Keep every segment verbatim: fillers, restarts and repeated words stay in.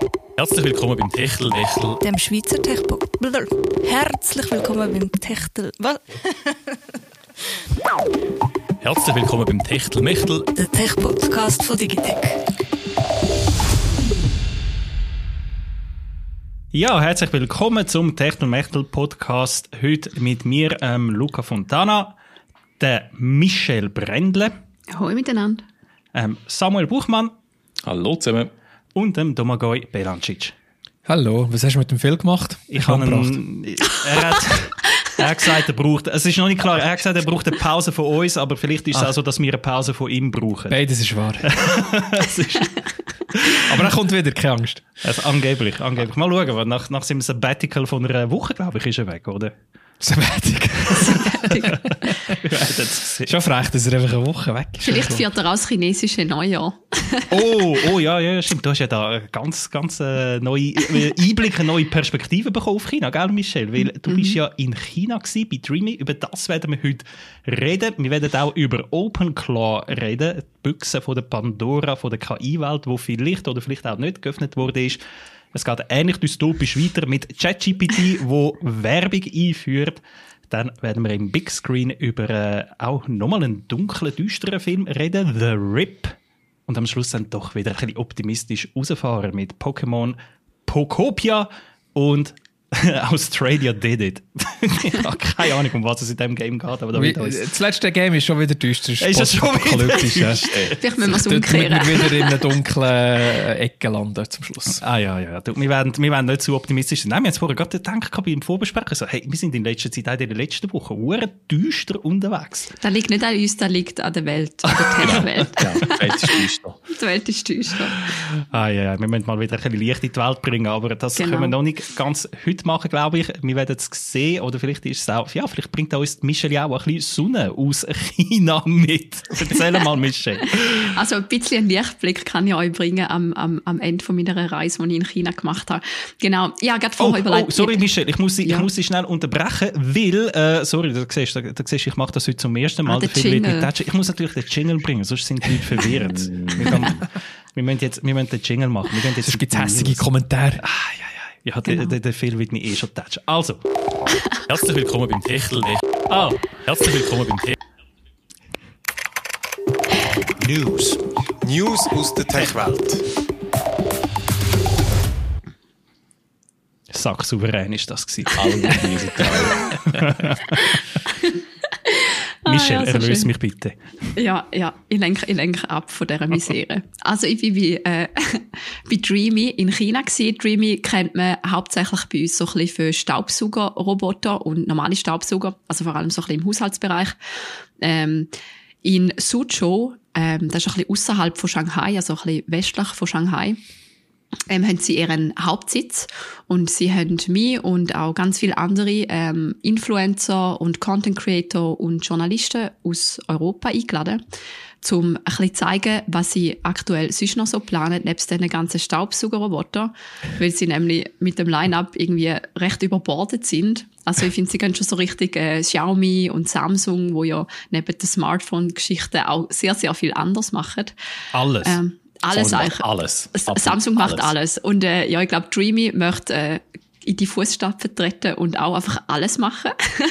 Herzlich willkommen beim Techtelmechtel, dem Schweizer Techpo. Herzlich willkommen beim Techtel. Was? Herzlich willkommen beim Techtelmechtel, der Tech-Podcast von Digitec. Ja, herzlich willkommen zum Techtelmechtel-Podcast. Heute mit mir, ähm, Luca Fontana, der Michel Brändle. Hallo miteinander. Ähm, Samuel Buchmann. Hallo zusammen. Und dem Domagoj Belancic. Hallo, was hast du mit dem Film gemacht? Ich habe einen, er hat, er hat gesagt, er braucht, es ist noch nicht klar, er hat gesagt, er braucht eine Pause von uns, aber vielleicht ist es Ach. auch so, dass wir eine Pause von ihm brauchen. Beides ist wahr. Es ist, Aber er kommt wieder, keine Angst. also angeblich, angeblich. Mal schauen, weil nach, nach seinem Sabbatical von einer Woche, glaube ich, ist er weg, oder? Sabbatical. Schon Schon frech, dass er einfach eine Woche weg ist. Vielleicht führt er auch das chinesische Neujahr. Oh, oh ja, ja, stimmt. Du hast ja da eine ganz, ganz äh, neue äh, Einblicke, neue Perspektive bekommen auf China, gell, Michel? Weil du mhm. bist ja in China gewesen, bei Dreamy. Über das werden wir heute reden. Wir werden auch über OpenClaw reden, die Büchse von der Pandora, von der K I-Welt, die vielleicht oder vielleicht auch nicht geöffnet wurde. Ist. Es geht ähnlich dystopisch weiter mit ChatGPT, wo Werbung einführt. Dann werden wir im Big Screen über äh, auch nochmal einen dunklen, düsteren Film reden, The Rip. Und am Schluss dann doch wieder ein bisschen optimistisch rausfahren mit Pokémon Pokopia und Australia Did It. Ich habe keine Ahnung, um was es in diesem Game geht. Aber da Wie, das letzte Game ist schon wieder düster. Ist es schon wieder düster? Vielleicht müssen wir es umkehren. Damit wir wieder in einer dunklen Ecke landen zum Schluss. Ah ja, ja. Du, wir, werden, wir werden nicht zu optimistisch sein. Nein, wir haben jetzt vorher gerade gedacht, beim Vorbesprechen, so, hey, wir sind in letzter Zeit, auch in der letzten Woche, sehr düster unterwegs. Das liegt nicht an uns, das liegt an der Welt, an der Tech-Welt. Ja, die Welt ist düster. Die Welt ist düster. Ah ja, ja, wir müssen mal wieder ein bisschen Licht in die Welt bringen, aber das Genau. können wir noch nicht ganz heute machen, glaube ich. Wir werden es sehen, oder vielleicht ist es auch, ja, vielleicht bringt uns Michel auch ein bisschen Sonne aus China mit. Erzähl mal, Michel. Also ein bisschen einen Lichtblick kann ich euch bringen am, am, am Ende von meiner Reise, die ich in China gemacht habe. Genau, ja, gerade vorher Oh, überlegt. oh, sorry, Michel, ich muss, Ja. ich muss dich schnell unterbrechen, weil, äh, sorry, du siehst, du, du siehst, ich mache das heute zum ersten Mal. Ah, der Der Film wird Jingle. mit- Ich muss natürlich den Jingle bringen, sonst sind die Leute verwirrt. wir, können, wir, müssen jetzt, wir müssen den Jingle machen. Wir müssen jetzt Sonst gibt es hässliche Kommentare. Ah, ja, ja. Ja, Genau. der, der, der Film wird mich eh schon touchen. Also. herzlich willkommen beim Techtelmechtel. Ah. Herzlich willkommen beim Techtelmechtel. News. News aus der Tech-Welt. Sacksouverän ist das gewesen. Ah, Michel, ja, so erlöse schön. mich bitte. Ja, ja, ich lenke, ich lenke ab von dieser Misere. Also ich bin bei, äh, bei Dreamy in China gewesen. Dreamy kennt man hauptsächlich bei uns so ein bisschen für Staubsaugerroboter und normale Staubsauger, also vor allem so ein bisschen im Haushaltsbereich. Ähm, in Suzhou, ähm, das ist ein bisschen ausserhalb von Shanghai, also ein bisschen westlich von Shanghai, ähm, haben sie ihren Hauptsitz und sie haben mich und auch ganz viele andere ähm, Influencer und Content Creator und Journalisten aus Europa eingeladen, um ein bisschen zu zeigen, was sie aktuell sonst noch so planen, nebst diesen ganzen Staubsaugerrobotern, weil sie nämlich mit dem Line-Up irgendwie recht überbordet sind. Also ich finde, sie können schon so richtig äh, Xiaomi und Samsung, wo ja neben der Smartphone-Geschichte auch sehr, sehr viel anders machen. Alles. Ähm, alles Samsung eigentlich. macht alles. S- Absolut Samsung macht alles. alles. Und äh, ja, ich glaube, Dreamy möchte äh, in die Fußstapfen treten und auch einfach alles machen.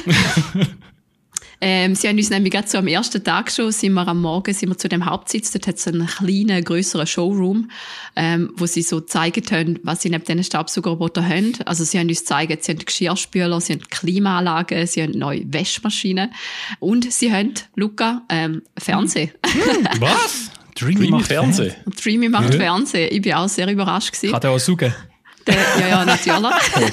ähm, sie haben uns nämlich gerade so am ersten Tag schon, sind wir am Morgen sind wir zu dem Hauptsitz, dort hat es einen kleinen, grösseren Showroom, ähm, wo sie so zeigen können, was sie neben diesen Staubsaugerrobotern haben. Also sie haben uns gezeigt, sie haben Geschirrspüler, sie haben Klimaanlagen, sie haben neue Waschmaschinen und sie haben, Luca, ähm, Fernsehen. Was? Dreamy, Dreamy macht Fernsehen. Und Dreamy macht Ja. Fernsehen. Ich bin auch sehr überrascht gewesen. Kann der auch saugen? Der, ja, ja, natürlich.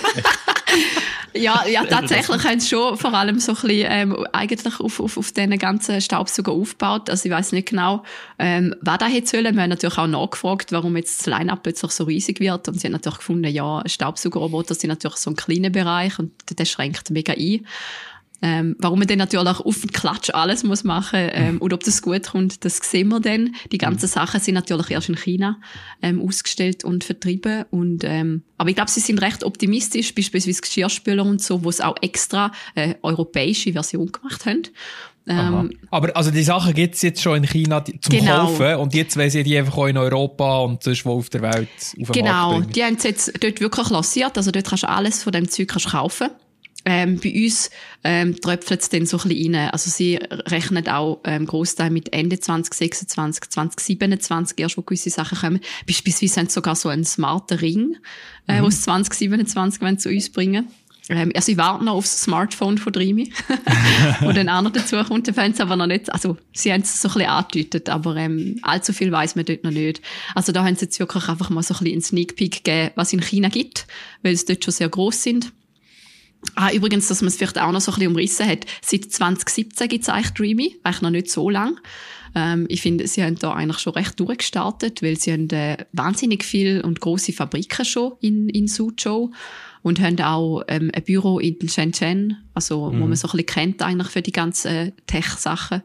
ja, ja, tatsächlich haben sie schon vor allem so ein bisschen, ähm, eigentlich auf, auf, auf diesen ganzen Staubsauger aufgebaut. Also ich weiss nicht genau, ähm, was da hätte sollen. Wir haben natürlich auch nachgefragt, warum jetzt das Line-Up plötzlich so riesig wird. Und sie haben natürlich gefunden, ja, Staubsaugerroboter sind natürlich so ein kleiner Bereich und der schränkt mega ein. Ähm, warum man dann natürlich auf den Klatsch alles muss machen ähm, und ob das gut kommt, das sehen wir dann. Die ganzen Sachen sind natürlich erst in China ähm, ausgestellt und vertrieben. Und, ähm, aber ich glaube, sie sind recht optimistisch, beispielsweise Geschirrspüler und so, wo es auch extra äh, europäische Version gemacht haben. Ähm, aber also die Sachen gibt's jetzt schon in China die, zum genau. Kaufen und jetzt wollen sie die einfach auch in Europa und sonst wo auf der Welt auf den Genau, Markt bringen. die haben es jetzt dort wirklich lanciert, also dort kannst du alles von dem Zeug kannst kaufen. Ähm, bei uns ähm, tröpfelt es dann so ein bisschen rein. Also sie rechnen auch ähm, Grossteil mit Ende zwanzig sechsundzwanzig, zwanzig siebenundzwanzig erst, wo gewisse Sachen kommen. Beispielsweise haben sie sogar so einen smarten Ring, äh, mhm. was zwanzig siebenundzwanzig wollen zu uns bringen. Ähm, also ich warte noch aufs Smartphone von Dreamy, wo dann auch noch dazu kommt. Da fände es aber noch nicht, also sie haben es so ein bisschen angedeutet, aber ähm, allzu viel weiss man dort noch nicht. Also da haben sie jetzt wirklich einfach mal so ein bisschen einen Sneak Peek gegeben, was es in China gibt, weil es dort schon sehr gross sind. Ah, übrigens, dass man es vielleicht auch noch so ein bisschen umrissen hat. Seit zwanzig siebzehn gibt es eigentlich Dreamy, eigentlich noch nicht so lang. Ähm, ich finde, sie haben da eigentlich schon recht durchgestartet, weil sie haben äh, wahnsinnig viel und grosse Fabriken schon in, in Suzhou und haben auch ähm, ein Büro in Shenzhen, also mhm. wo man so ein bisschen kennt eigentlich für die ganzen äh, Tech-Sachen.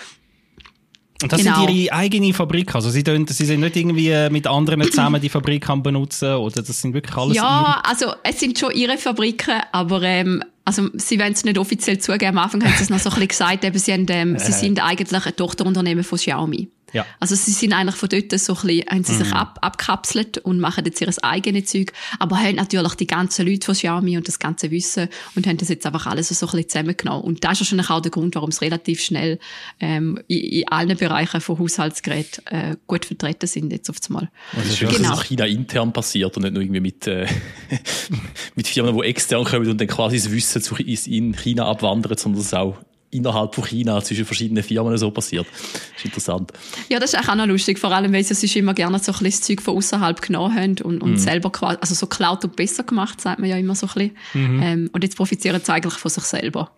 Und das genau. sind ihre eigene Fabrik? Also sie, tun, sie sind nicht irgendwie mit anderen zusammen die Fabrik am benutzen, oder das sind wirklich alles Ja, ihre? also es sind schon ihre Fabriken, aber ähm, also sie wollen es nicht offiziell zugeben. Am Anfang haben sie es noch so ein bisschen gesagt, eben, sie, haben, ähm, sie sind eigentlich ein Tochterunternehmen von Xiaomi. Ja. Also sie sind eigentlich von dort so ein bisschen, haben sie Mhm. sich ab, abkapselt und machen jetzt ihr eigenes Zeug, aber haben natürlich die ganzen Leute von Xiaomi und das ganze Wissen und haben das jetzt einfach alles so ein bisschen zusammengenommen. Und das ist wahrscheinlich auch der Grund, warum es relativ schnell ähm, in, in allen Bereichen von Haushaltsgeräten äh, gut vertreten sind jetzt auf einmal. Das ist schön, Genau. dass es in China intern passiert und nicht nur irgendwie mit, äh, mit Firmen, die extern kommen und dann quasi das Wissen zu, in China abwandern, sondern dass es auch innerhalb von China zwischen verschiedenen Firmen so passiert. Das ist interessant. Ja, das ist auch noch lustig, vor allem, weil sie sich immer gerne so ein bisschen das Zeug von außerhalb genommen haben und, und mhm. selber quasi, also so geklaut und besser gemacht, sagt man ja immer so ein bisschen. Mhm. Ähm, und jetzt profitieren sie eigentlich von sich selber.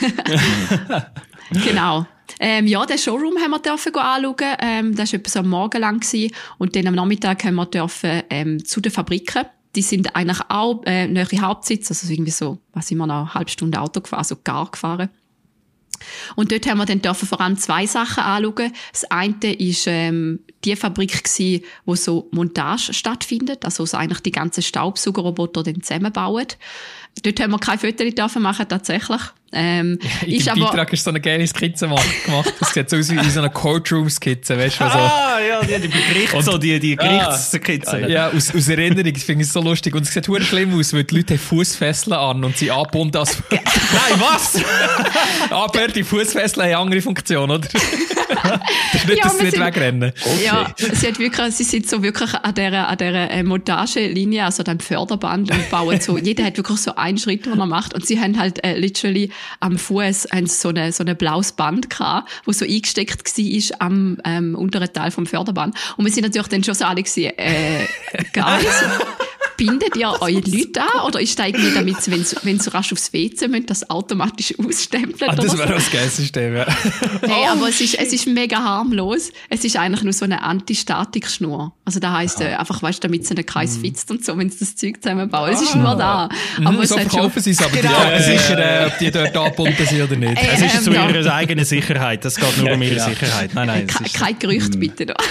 Genau. Ähm, ja, den Showroom haben wir dürfen anschauen. Ähm, das war etwa so am Morgen lang gewesen. Und dann am Nachmittag haben wir dürfen, ähm, zu den Fabriken. Die sind eigentlich auch, äh, nahe Hauptsitz, also irgendwie so, was sind wir noch, eine halbe Stunde Auto gefahren, also gar gefahren. Und dort haben wir dann dürfen vor allem zwei Sachen anschauen. Das eine war ähm, die Fabrik gsi, wo so Montage stattfindet, also so eigentlich die ganzen Staubsaugerroboter dann zusammenbauen. Dort haben wir keine Fotos dürfen machen, tatsächlich. Ähm, in ist dem aber, Beitrag ist so eine geile Skizze gemacht. Das sieht so aus wie so eine Courtroom-Skizze, weißt du? So. Ah, ja, die, die Gerichts, so, die, die Gerichtsskizzen. Ja, aus, aus Erinnerung, das finde ich so lustig. Und es sieht verdammt schlimm aus, weil die Leute haben Fussfesseln an und sie angebunden als... Nein, was? Aber die Fussfesseln haben eine andere Funktion, oder? Das ist nicht, Ja, dass sie wir nicht sind- wegrennen. Okay. ja, sie hat wirklich, sie sind so wirklich an dieser, an dieser äh, Montagelinie, also dem Förderband und bauen so, jeder hat wirklich so einen Schritt, den er macht und sie haben halt äh, literally am Fuß so eine so ein blaues Band gehabt, wo so eingesteckt war am ähm, unteren Teil vom Förderband und wir sind natürlich dann schon so alle gewesen, äh, Guys, bindet ihr eure Leute an oder ist das irgendwie damit, sie, wenn sie, wenn sie rasch aufs W C müssen, das automatisch ausstempeln Ah, das oder wäre so? auch das geile System, ja. Hey, aber es ist, es ist mega harmlos. Es ist eigentlich nur so eine Anti-Statik-Schnur. Also da heisst äh, einfach, weißt du, damit sie den Kreis fitzt und so, wenn sie das Zeug zusammenbauen. Es ist nur da. Mhm, Aber es so hat schon, verkaufen sie es, aber Genau. die checken sicher, äh, ob die dort angebunden sind oder nicht. Ey, Es ist Ähm, zu ja. ihrer eigenen Sicherheit. Das geht nur um ihre Ja. Sicherheit. Nein, nein. Es kein, ist, kein Gerücht bitte da.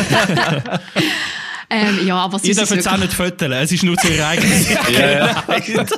ähm, ja, aber es ihr ist dürft es auch wirklich, nicht föteln. Es ist nur zu ihrer eigenen Sicherheit.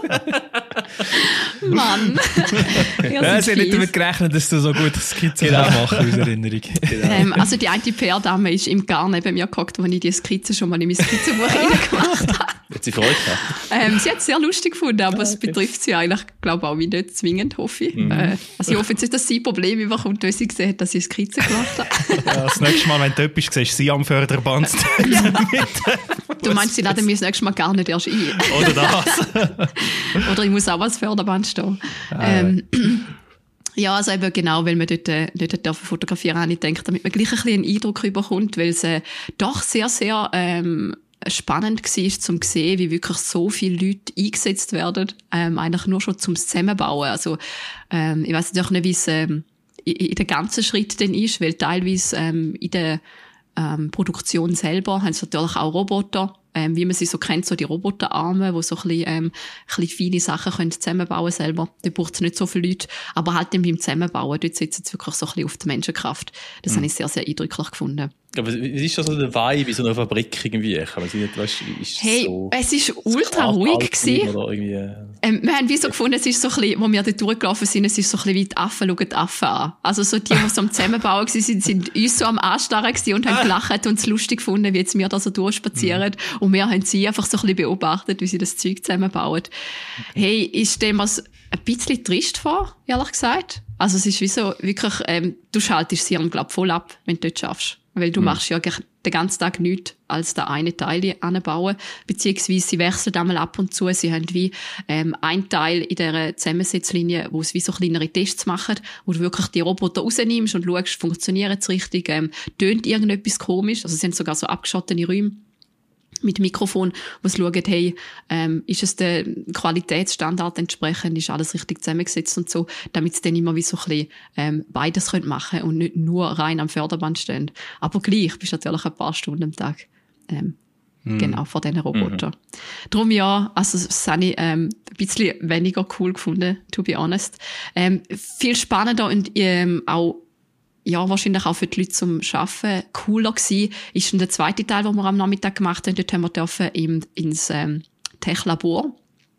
Mann. Ihr Ja, seid sie haben nicht fies. damit gerechnet, dass du so gut Skizzen machen aus Erinnerung. Ähm, also die eine P R-Dame ist im Gar neben mir gehockt, als ich die Skizze schon mal in mein Skizzenbuch reingemacht habe. Hat sie Freude gehabt? Ähm, sie hat es sehr lustig gefunden, aber es betrifft sie eigentlich, glaube ich, auch wie nicht zwingend, hoffe ich. Äh, also ich hoffe jetzt nicht, dass sie Probleme überkommt, weil sie gesehen hat, dass ich Skizze gemacht habe. Ja, das nächste Mal, wenn du etwas siehst, sie am Förderband. Du meinst, sie laden mich das nächste Mal gar nicht erst ein. Oder das. Oder ich muss auch als Förderband stehen. Ähm, ja, also eben genau, weil man dort äh, nicht dürfen fotografieren, habe ich gedacht, damit man gleich ein bisschen einen Eindruck bekommt, weil es äh, doch sehr, sehr ähm, spannend war, zum zu sehen, wie wirklich so viele Leute eingesetzt werden, ähm, eigentlich nur schon zum Zusammenbauen. Also ähm, ich weiss natürlich nicht, wie es ähm, in, in der ganzen Schritt dann ist, weil teilweise ähm, in der ähm, Produktion selber haben sie natürlich auch Roboter, ähm, wie man sie so kennt, so die Roboterarme, wo so ein bisschen, ähm, ein bisschen feine Sachen können zusammenbauen selber. Da braucht es nicht so viele Leute, aber halt dann beim Zusammenbauen, dort sitzt es wirklich so ein bisschen auf die Menschenkraft. Das mhm. habe ich sehr, sehr eindrücklich gefunden. Aber wie ist das so der Vibe in so einer Fabrik irgendwie? Ich weiß nicht, weißt, ist hey, so es ist ultra ruhig gewesen. Oder irgendwie... ähm, wir haben wie so gefunden, es ist so ein bisschen, wo wir da durchgelaufen sind, es ist so ein bisschen wie die Affen schauen die Affen an. Also so die, die so am Zusammenbauen waren, sind, sind uns so am Anstarren gewesen und haben gelacht und es lustig gefunden, wie jetzt wir da so durchspazieren. Mhm. Und wir haben sie einfach so ein bisschen beobachtet, wie sie das Zeug zusammenbauen. Hey, ist dem was ein bisschen trist vor, ehrlich gesagt. Also es ist wie so, wirklich, ähm, du schaltest sie am glaub voll ab, wenn du dort schaffst. Weil du mhm. machst ja den ganzen Tag nichts, als den einen Teil anbauen. Beziehungsweise sie wechseln einmal ab und zu. Sie haben wie ähm, einen Teil in dieser Zusammensetzlinie, wo es wie so kleinere Tests machen, wo du wirklich die Roboter rausnimmst und schaust, funktionieren sie richtig, ähm, tönt irgendetwas komisch. Also es sind sogar so abgeschottene Räume mit Mikrofon, wo sie schauen, hey, ähm, ist es der Qualitätsstandard entsprechend, ist alles richtig zusammengesetzt und so, damit sie dann immer wie so ein bisschen ähm, beides können machen und nicht nur rein am Förderband stehen. Aber gleich bist du natürlich ein paar Stunden am Tag ähm, mm. genau vor diesen Robotern. Mm. Darum ja, also das habe ich ähm, ein bisschen weniger cool gefunden, to be honest. Ähm, viel spannender und ähm, auch ja, wahrscheinlich auch für die Leute zum Arbeiten cooler gewesen, ist dann der zweite Teil, den wir am Nachmittag gemacht haben. Dort haben wir dürfen im, ins ähm, Tech-Labor.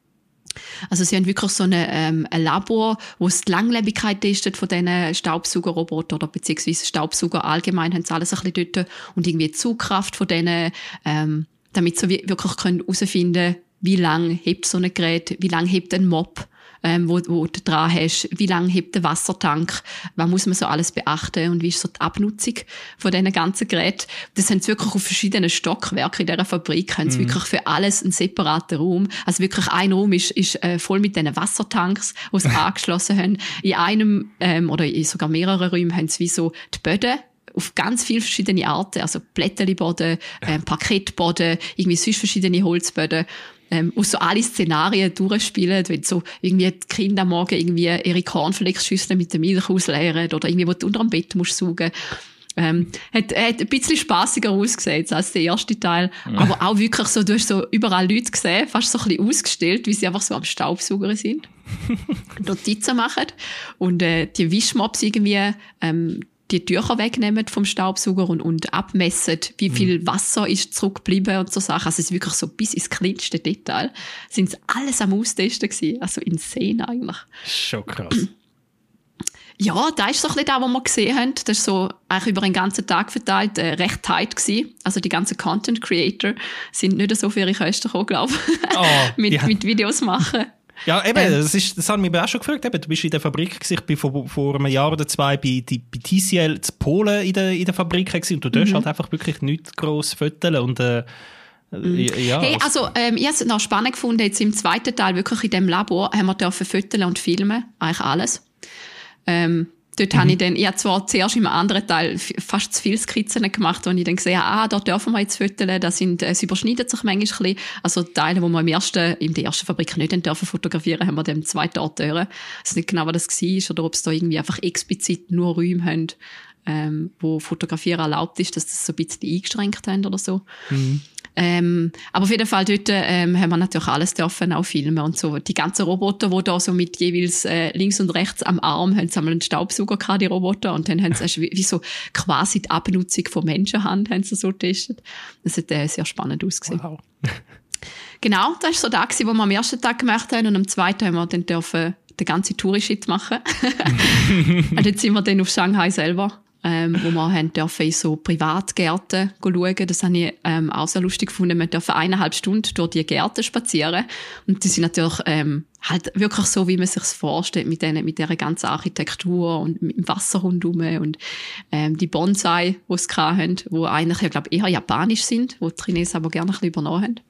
Also sie haben wirklich so eine, ähm, ein Labor, wo es die Langlebigkeit testet von diesen Staubsaugerrobotern oder beziehungsweise Staubsauger allgemein, haben sie alles ein bisschen dort und irgendwie die Zugkraft von denen, ähm, damit sie wirklich können herausfinden, wie lange hebt so ein Gerät, wie lange hebt ein Mob, Ähm, wo, wo du dran hast, wie lange hebt der Wassertank, was muss man so alles beachten und wie ist so die Abnutzung von diesen ganzen Geräten. Das haben sie wirklich auf verschiedenen Stockwerken in dieser Fabrik, haben sie mhm. wirklich für alles einen separaten Raum. Also wirklich ein Raum ist, ist äh, voll mit diesen Wassertanks, die sie angeschlossen haben. In einem ähm, oder in sogar mehreren Räumen haben sie wie so die Böden auf ganz viele verschiedene Arten, also Blätterliboden, ähm, Parkettboden, irgendwie sonst verschiedene Holzböden. Ähm, wo so alle Szenarien durchspielen, wenn so irgendwie die Kinder am Morgen irgendwie ihre Cornflakes-Schüsseln mit der Milch ausleeren oder irgendwie, wo du unter dem Bett musst saugen. Ähm, hat, hat ein bisschen spassiger ausgesehen als der erste Teil. Mhm. Aber auch wirklich so, du hast so überall Leute gesehen, fast so ein bisschen ausgestellt, wie sie einfach so am Staubsauger sind. Notizen machen. Und, äh, die Wischmops irgendwie, ähm, die Tücher wegnehmen vom Staubsauger und, und abmessen, wie viel Wasser ist zurückgeblieben und so Sachen. Also es ist wirklich so bis ins kleinste Detail. Sind alles am Austesten gewesen. Also insane eigentlich. Schon krass. Ja, da ist so ein bisschen das, was wir gesehen haben. Das ist so eigentlich über den ganzen Tag verteilt äh, recht tight gewesen. Also die ganzen Content Creator sind nicht so für ihre Kosten gekommen, glaube ich. Oh, mit, ja. mit Videos machen. Ja, eben, ähm, das, ist, das haben wir auch schon gefragt. Eben, du bist in der Fabrik gewesen. Ich bin vor, vor einem Jahr oder zwei bei, die, bei T C L zu Polen in der, in der Fabrik gewesen. Und du darfst mhm. halt einfach wirklich nichts gross föteln. Und, äh, mhm. ja, hey, also, ähm, ich habe es noch spannend gefunden, jetzt im zweiten Teil wirklich in dem Labor haben wir dürfen föteln und filmen. Eigentlich alles. Ähm, Dort mhm. habe ich dann, ich habe zwar zuerst im anderen Teil fast zu viele Skizzen gemacht, wo ich dann gesehen habe, ah, da dürfen wir jetzt fotografieren, da sind, es überschneidet sich manchmal ein bisschen. Also Teile, die wir im ersten, in der ersten Fabrik nicht dürfen fotografieren, haben wir dann im zweiten Ort hören. Ich weiß nicht genau, was das war, oder ob es da irgendwie einfach explizit nur Räume haben, ähm, wo Fotografieren erlaubt ist, dass das so ein bisschen eingeschränkt haben oder so. Mhm. Ähm, aber auf jeden Fall dort ähm, haben wir natürlich alles dürfen auch filmen und so. Die ganzen Roboter, die da so mit jeweils äh, links und rechts am Arm haben sie einmal einen Staubsauger gehabt, die Roboter, und dann haben sie wie, wie so quasi die Abnutzung von Menschenhand haben sie so getestet. Das hat äh, sehr spannend ausgesehen. Wow. Genau, das war so der, den wir am ersten Tag gemacht haben, und am zweiten haben wir dann dürfen den ganzen Touri-Shit machen. Und jetzt sind wir dann auf Shanghai selber. Ähm, wo wir haben dürfen in so Privatgärten schauen. Das habe ich ähm, auch sehr lustig gefunden. Wir dürfen eineinhalb Stunden durch die Gärten spazieren. Und die sind natürlich ähm, halt wirklich so, wie man sich es vorstellt, mit denen, mit dieser ganzen Architektur und mit dem Wasser rundherum und ähm, die Bonsai, die sie hatten, die eigentlich, ich glaube, eher japanisch sind, die die Chinesen aber gerne ein bisschen übernommen haben.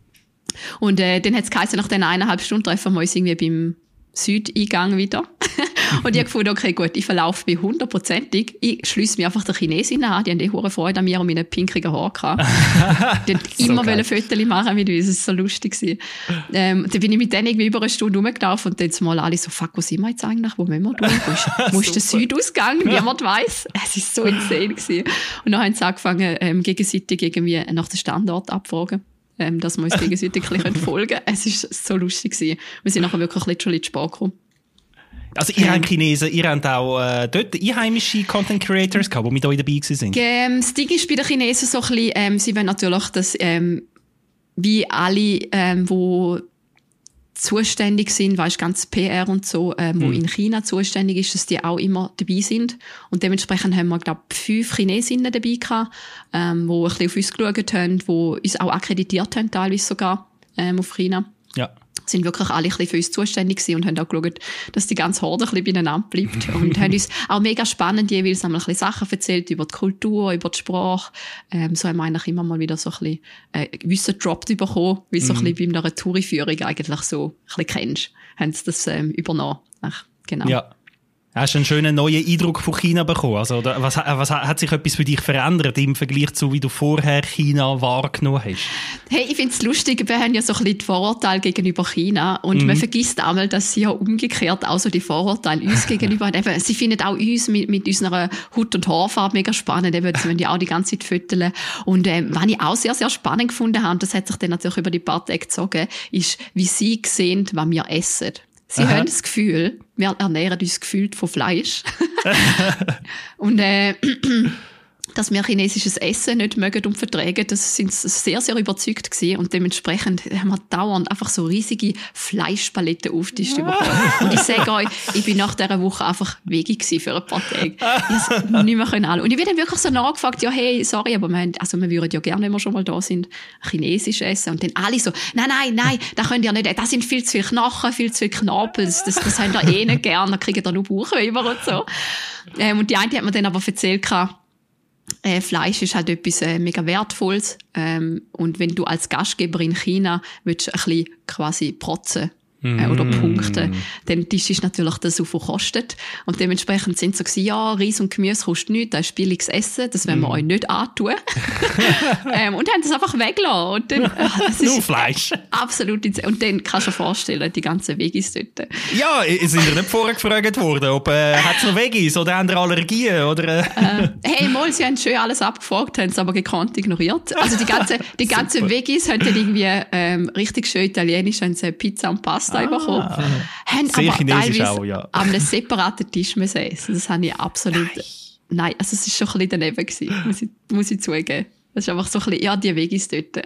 Und äh, dann hat es geheißen, nach diesen eineinhalb Stunden treffen wir uns irgendwie beim Südeingang wieder. Und ich habe gefunden, okay, gut, ich verlaufe bei hundertprozentig. Ich schliesse mich einfach der Chinesin an. Die haben die hohe Freude an mir und meinen pinkigen Haaren gehabt. Die haben so immer ein Fotos machen mit uns. Das war so lustig. Ähm, dann bin ich mit denen irgendwie über eine Stunde rumgelaufen und dann sind mal alle so, fuck, wo sind wir jetzt eigentlich? Wo müssen wir durch? Wo ist, wo ist der Südausgang? Niemand weiss. Es war so insane gewesen. Und dann haben sie angefangen, ähm, gegenseitig irgendwie nach dem Standort abfragen. ähm, dass wir uns gegenseitig ein bisschen folgen können. Es war so lustig gewesen. Wir sind nachher wirklich literally zu spät gekommen. Also ihr habt Chinesen, ihr habt auch äh, dort einheimische Content Creators gehabt, die mit euch dabei waren? Ähm, das Ding ist bei den Chinesen so ein bisschen, ähm, sie wollen natürlich, dass ähm, wie alle, ähm, die zuständig sind, weißt, ganz P R und so, ähm, wo mhm. in China zuständig ist, dass die auch immer dabei sind. Und dementsprechend haben wir, glaube ich, fünf Chinesinnen dabei gehabt, ähm, die ein bisschen auf uns geschaut haben, die uns auch akkreditiert haben, teilweise sogar, ähm, auf China. Ja. Sind wirklich alle ein bisschen für uns zuständig gewesen und haben auch geschaut, dass die ganze Horde ein bisschen beieinander bleibt. Und haben uns auch mega spannend jeweils einmal ein bisschen Sachen erzählt über die Kultur, über die Sprache. Ähm, so haben wir eigentlich immer mal wieder so ein bisschen äh, Wissen gedroppt bekommen, wie so mhm. ein bisschen bei einer Touriführung eigentlich so ein bisschen kennst. Haben sie das ähm, übernommen. Ach, genau. Ja. Hast du einen schönen neuen Eindruck von China bekommen? Also, oder was, was hat sich etwas für dich verändert im Vergleich zu, wie du vorher China wahrgenommen hast? Hey, ich finde es lustig, wir haben ja so ein bisschen die Vorurteile gegenüber China und mhm. man vergisst einmal, dass sie ja umgekehrt auch so die Vorurteile uns gegenüber haben. Eben, sie finden auch uns mit, mit unserer Haut- und Haarfarbe mega spannend. Eben, sie wollen ja auch die ganze Zeit föteln. Und ähm, was ich auch sehr, sehr spannend gefunden habe, und das hat sich dann natürlich über die paar Tage gezogen, ist, wie sie sehen, was wir essen. Sie Aha. haben das Gefühl, wir ernähren uns gefühlt von Fleisch. Und äh, dass wir chinesisches Essen nicht mögen und vertragen, das sind sie sehr, sehr überzeugt gewesen. Und dementsprechend haben wir dauernd einfach so riesige Fleischpaletten aufgetischt bekommen. Und ich sage euch, ich bin nach dieser Woche einfach Veggie gewesen für ein paar Tage. Ich konnte es nicht mehr anschauen. Und ich werde dann wirklich so nachgefragt, ja, hey, sorry, aber wir, haben, also wir würden ja gerne, wenn wir schon mal da sind, chinesisch essen. Und dann alle so, nein, nein, nein, das könnt ihr nicht, das sind viel zu viele Knochen, viel zu viele Knorpel, das, das, das haben ihr eh nicht gerne, dann kriegt ihr nur Bauchweiber und so. Ähm, und die eine hat mir dann aber erzählt, Äh, Fleisch ist halt etwas äh, mega Wertvolles. Ähm, und wenn du als Gastgeber in China willst, ein bisschen quasi protzen äh, oder punkten, dann das ist natürlich das, was kostet. Und dementsprechend sind sie so gewesen, ja, Reis und Gemüse kostet nichts, das ist billiges Essen, das wollen wir mm. euch nicht antun. ähm, und haben das einfach weggelassen. Und dann, äh, das Nur ist Fleisch. Absolut. Und dann kannst du dir vorstellen, die ganzen Veggies dort. Ja, sind ihr nicht vorher gefragt worden, ob äh, hat es noch Veggies oder haben ihr Allergien? Oder, äh? äh, hey, mal, sie haben schön alles abgefragt, haben es aber gekonnt ignoriert. Also die ganzen, die ganzen Veggies haben dann irgendwie ähm, richtig schön italienisch, haben sie Pizza und Pasta Ah, bekommen. Haben sehr aber chinesisch teilweise auch, ja. an einem separaten Tisch müssen essen. Das habe ich absolut... Nein, Nein also es war schon ein bisschen daneben gewesen, muss ich, muss ich zugeben. Das ist einfach so ein bisschen, ja, die Veggies dort.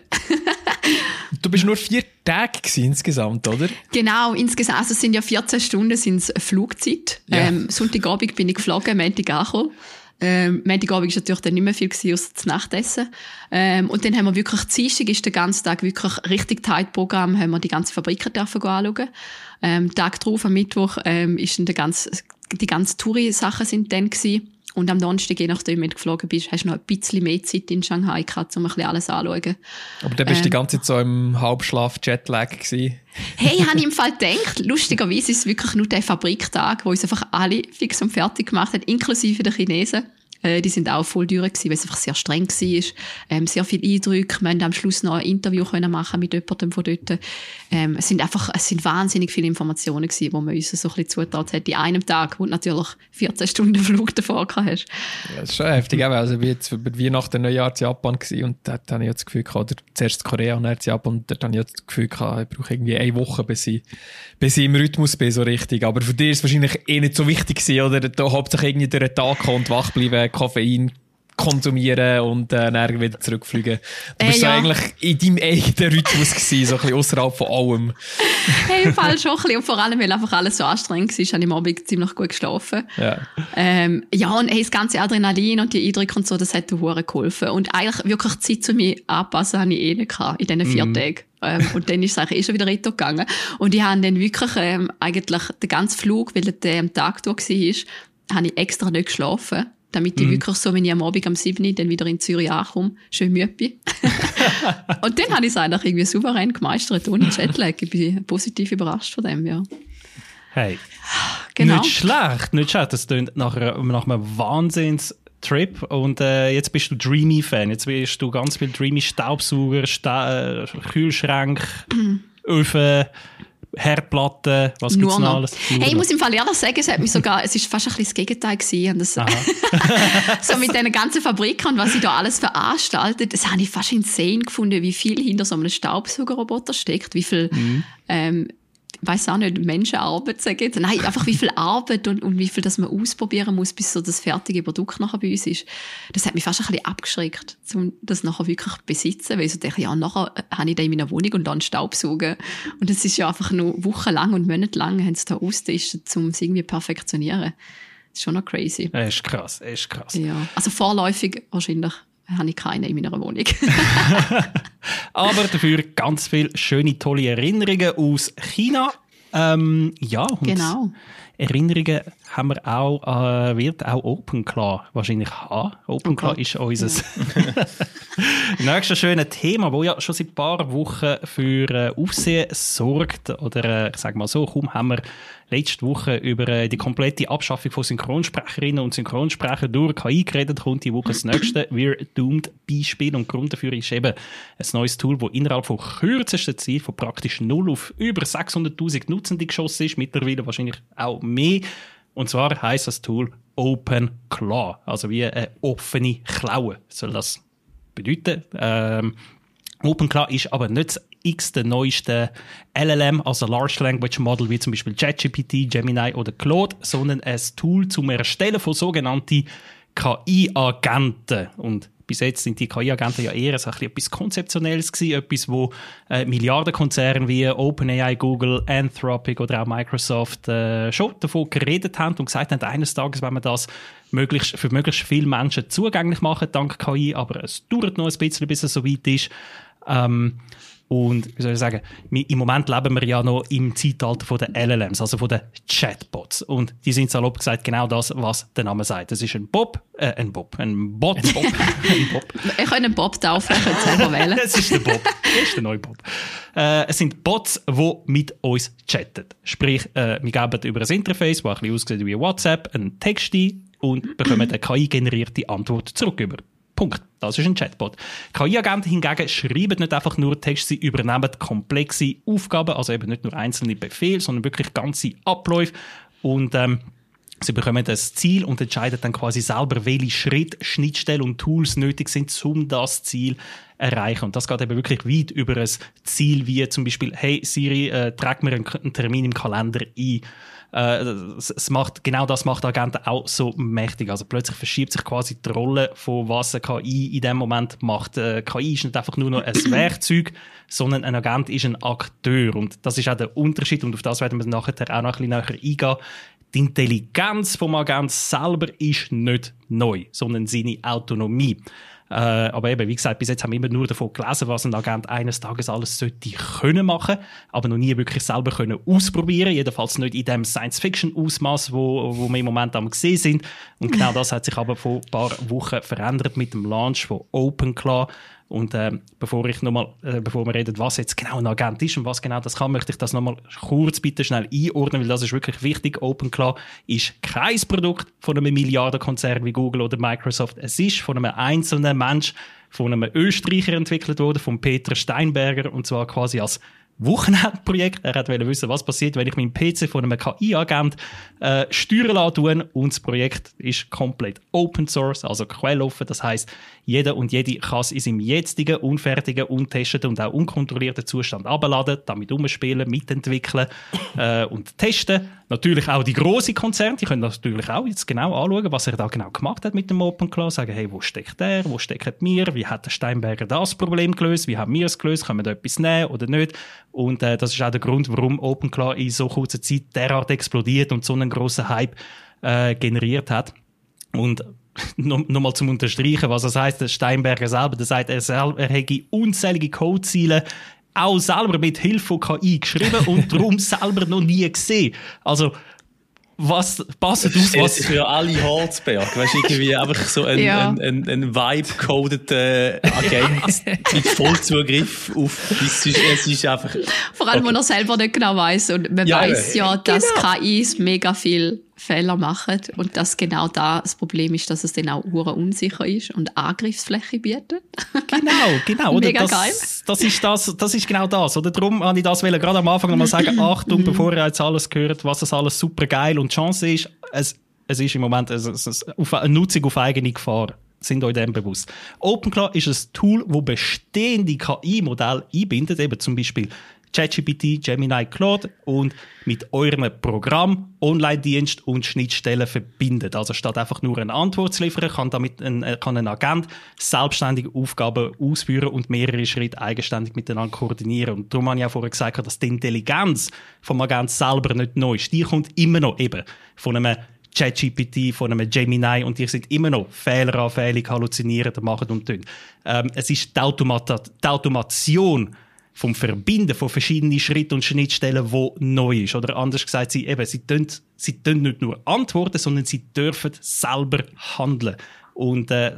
Du bist nur vier Tage gewesen, insgesamt, oder? Genau, insgesamt, also es sind ja vierzehn Stunden sind's Flugzeit. Ja. Ähm, Sonntagabend bin ich geflogen, Montag angekommen. Ähm, Montagabend war natürlich dann nicht mehr viel gewesen, außer das Nachtessen. Ähm, und dann haben wir wirklich, Dienstag ist der ganze Tag wirklich richtig tight Programm, haben wir die ganze Fabriken dürfen anschauen. Ähm, Tag drauf, am Mittwoch, ähm, ist dann der ganze, die ganzen Touri-Sachen sind dann gewesen. Und am Donnerstag, je nachdem, wenn du geflogen bist, hast du noch ein bisschen mehr Zeit in Shanghai gehabt, um ein bisschen alles anzuschauen. Aber dann bist du ähm, die ganze Zeit so im Halbschlaf-Jetlag gewesen. Hey, habe ich im Fall gedacht, lustigerweise ist es wirklich nur der Fabriktag, wo uns einfach alle fix und fertig gemacht hat, inklusive der Chinesen. Äh, die sind auch voll durch gewesen, weil es einfach sehr streng war. Ähm, sehr viele Eindrücke. Wir haben am Schluss noch ein Interview können machen mit jemandem von dort. Ähm, es sind einfach, es sind wahnsinnig viele Informationen gewesen, die man uns so ein bisschen zutraut hat. In einem Tag, wo du natürlich vierzehn Stunden Flug davor gehabt hast. Ja, das ist schon heftig. Also, ich war jetzt über Weihnachten, Neujahr in Japan gewesen, und dort habe ich jetzt das Gefühl gehabt, oder zuerst in Korea und dann in Japan, und dort habe ich jetzt das Gefühl gehabt, ich brauche irgendwie eine Woche, bis ich, bis ich im Rhythmus bin, so richtig. Aber für dich ist es wahrscheinlich eh nicht so wichtig gewesen, oder? Da hauptsächlich irgendwie durch den Tag kommen und wach bleiben, Koffein konsumieren und äh, dann wieder zurückfliegen. Du bist äh, ja. so eigentlich in deinem eigenen Rhythmus gewesen, so ein bisschen ausserhalb von allem. Hey, im Fall schon ein bisschen. Und vor allem, weil einfach alles so anstrengend war, habe ich am Abend ziemlich gut geschlafen. Ja, ähm, ja und hey, das ganze Adrenalin und die Eindrücke und so, das hat mir geholfen. Und eigentlich wirklich Zeit zu mir anpassen habe ich eh nicht gehabt, in diesen vier mm. Tagen. Ähm, und dann ist es eigentlich eh schon wieder retour gegangen. Und ich habe dann wirklich ähm, eigentlich den ganzen Flug, weil der am Tag durch war, habe ich extra nicht geschlafen. Damit ich mm. wirklich so, wenn ich am Abend am sieben dann wieder in Zürich ankomme, schön müde bin. Und dann habe ich es eigentlich irgendwie souverän gemeistert, ohne Jetlag. Ich bin positiv überrascht von dem, ja. Hey, genau. Nicht schlecht, nicht schlecht. Das klingt nach, nach einem Wahnsinns-Trip. Und äh, jetzt bist du Dreamy-Fan. Jetzt bist du ganz viel Dreamy-Staubsauger, Sta- äh, Kühlschrank, Öfen, Herdplatten, was Nur gibt's noch noch. alles? Hey, ich muss im Fall ehrlich sagen, es hat mich sogar, es ist fast ein bisschen das Gegenteil gewesen. Das, so mit den ganzen Fabriken und was sie da alles veranstaltet, das habe ich fast insane gefunden, wie viel hinter so einem Staubsaugerroboter steckt, wie viel, mhm. ähm, ich weiss auch nicht, Menschenarbeit, sage ich jetzt. Nein, einfach wie viel Arbeit und, und wie viel das man ausprobieren muss, bis so das fertige Produkt nachher bei uns ist. Das hat mich fast ein bisschen abgeschreckt, um das nachher wirklich zu besitzen, weil ich so dachte, ja, nachher habe ich da in meiner Wohnung und dann Staubsaugen. Und das ist ja einfach nur wochenlang und monatelang haben sie da ausgetestet, um es irgendwie zu perfektionieren. Das ist schon noch crazy. Das ist krass, das ist krass. Ja, also vorläufig wahrscheinlich habe ich keine in meiner Wohnung. Aber dafür ganz viele schöne, tolle Erinnerungen aus China. Ähm, ja, und genau. Erinnerungen haben wir auch, äh, wird auch OpenClaw wahrscheinlich haben. OpenClaw oh ist unser ja. nächstes schönes Thema, das ja schon seit ein paar Wochen für äh, Aufsehen sorgt. Oder äh, ich sage mal so, kaum haben wir letzte Woche über äh, die komplette Abschaffung von Synchronsprecherinnen und Synchronsprecher durch K I geredet, kommt die Woche das nächste We're Doomed Beispiel. Und Grund dafür ist eben ein neues Tool, das innerhalb von kürzester Zeit von praktisch null auf über sechshunderttausend Nutzende geschossen ist, mittlerweile wahrscheinlich auch mehr. Und zwar heisst das Tool OpenClaw, also wie eine offene Klaue soll das bedeuten. Ähm, OpenClaw ist aber nicht das x-te neueste L L M, also Large Language Model, wie zum Beispiel ChatGPT, Gemini oder Claude, sondern ein Tool zum Erstellen von sogenannten K I-Agenten. Und bis jetzt sind die K I-Agenten ja eher so ein bisschen etwas Konzeptionelles gewesen, etwas, wo äh, Milliardenkonzerne wie OpenAI, Google, Anthropic oder auch Microsoft äh, schon davon geredet haben und gesagt haben, eines Tages, wenn wir das möglichst, für möglichst viele Menschen zugänglich machen, dank K I, aber es dauert noch ein bisschen, bis es so weit ist. Ähm, Und, wie soll ich sagen, im Moment leben wir ja noch im Zeitalter von den L L Ms, also von den Chatbots. Und die sind salopp gesagt genau das, was der Name sagt. Das ist ein Bob, äh, ein Bob, ein Bot, Bob, ein Bob. Ich kann einen Bob taufen, ich könnte selber wählen. Das ist der Bob, das ist der neue Bob. Äh, es sind Bots, die mit uns chatten. Sprich, äh, wir geben über ein Interface, das ein bisschen aussieht wie WhatsApp, einen Text ein und bekommen eine K I-generierte Antwort zurück über. Punkt. Das ist ein Chatbot. K I-Agenten hingegen schreiben nicht einfach nur Text, sie übernehmen komplexe Aufgaben, also eben nicht nur einzelne Befehle, sondern wirklich ganze Abläufe. Und ähm, sie bekommen das Ziel und entscheiden dann quasi selber, welche Schritte, Schnittstellen und Tools nötig sind, um das Ziel zu erreichen. Und das geht eben wirklich weit über ein Ziel, wie zum Beispiel, hey Siri, äh, trag mir einen, einen Termin im Kalender ein. Äh, es macht, genau das macht Agenten auch so mächtig. Also plötzlich verschiebt sich quasi die Rolle von was eine K I in dem Moment macht. Äh, K I ist nicht einfach nur noch ein Werkzeug, sondern ein Agent ist ein Akteur. Und das ist auch der Unterschied. Und auf das werden wir nachher auch noch ein bisschen näher eingehen. Die Intelligenz vom Agenten selber ist nicht neu, sondern seine Autonomie. Äh, aber eben, wie gesagt, bis jetzt haben wir immer nur davon gelesen, was ein Agent eines Tages alles sollte können machen, aber noch nie wirklich selber können ausprobieren. Jedenfalls nicht in dem Science-Fiction-Ausmaß, wo, wo wir im Moment am gesehen sind. Und genau das hat sich aber vor ein paar Wochen verändert mit dem Launch von OpenClaw. Und äh, bevor ich noch mal, äh, bevor wir reden, was jetzt genau ein Agent ist und was genau das kann, möchte ich das noch mal kurz bitte schnell einordnen, weil das ist wirklich wichtig. OpenClaw ist kein Produkt von einem Milliardenkonzern wie Google oder Microsoft. Es ist von einem einzelnen Mensch, von einem Österreicher entwickelt worden, von Peter Steinberger, und zwar quasi als Wochenendprojekt. Er wollte wissen, was passiert, wenn ich meinen P C von einem K I-Agent äh, steuern lasse. Und das Projekt ist komplett Open Source, also quelloffen. Das heisst, jeder und jede kann es in seinem jetzigen, unfertigen, untesteten und auch unkontrollierten Zustand abladen, damit umspielen, mitentwickeln äh, und testen. Natürlich auch die grossen Konzerne, die können natürlich auch jetzt genau anschauen, was er da genau gemacht hat mit dem OpenClaw. Sagen, hey, wo steckt der, wo stecken wir, wie hat der Steinberger das Problem gelöst, wie haben wir es gelöst, können wir da etwas nehmen oder nicht? Und äh, das ist auch der Grund, warum OpenClaw in so kurzer Zeit derart explodiert und so einen grossen Hype äh, generiert hat. Und nochmal noch zum Unterstreichen, was das heisst, der Steinberger selber, der sagt, er, selber, er hätte unzählige Codeziele auch selber mit Hilfe von K I geschrieben und darum selber noch nie gesehen. Also, was passt auf, was... Das ist für alle Holzberg, weißt du, irgendwie einfach so ein, ja. ein, ein, ein Vibe-coded Agent mit Vollzugriff auf, es ist, es ist einfach... Vor allem, okay. wo er selber nicht genau weiss. Und man Ja, weiss ja, dass genau. K Is mega viel Fehler machen und dass genau da das Problem ist, dass es dann auch hure unsicher ist und Angriffsfläche bietet. Genau, genau. Oder? Mega das, geil. Das ist das, das ist genau das. Oder darum wollte ich das gerade am Anfang nochmal sagen, Achtung, bevor ihr jetzt alles gehört, was das alles super geil und die Chance ist, es, es ist im Moment es, es, es, auf eine Nutzung auf eigene Gefahr. Sind euch dem bewusst. OpenClaw ist ein Tool, das bestehende K I-Modelle einbindet, eben zum Beispiel ChatGPT, Gemini, Claude und mit eurem Programm Online-Dienst und Schnittstellen verbindet. Also statt einfach nur eine Antwort zu liefern, kann damit ein, kann ein Agent selbstständig Aufgaben ausführen und mehrere Schritte eigenständig miteinander koordinieren. Und darum habe ich auch vorher gesagt, dass die Intelligenz vom Agent selber nicht neu ist. Die kommt immer noch eben von einem ChatGPT, von einem Gemini und die sind immer noch fehleranfällig, halluzinieren, machen und tun. Ähm, es ist die, Automata- die Automation vom Verbinden von verschiedenen Schritten und Schnittstellen, die neu ist. Oder anders gesagt, sie, eben, sie, tun, sie tun nicht nur antworten, sondern sie dürfen selber handeln. Und äh,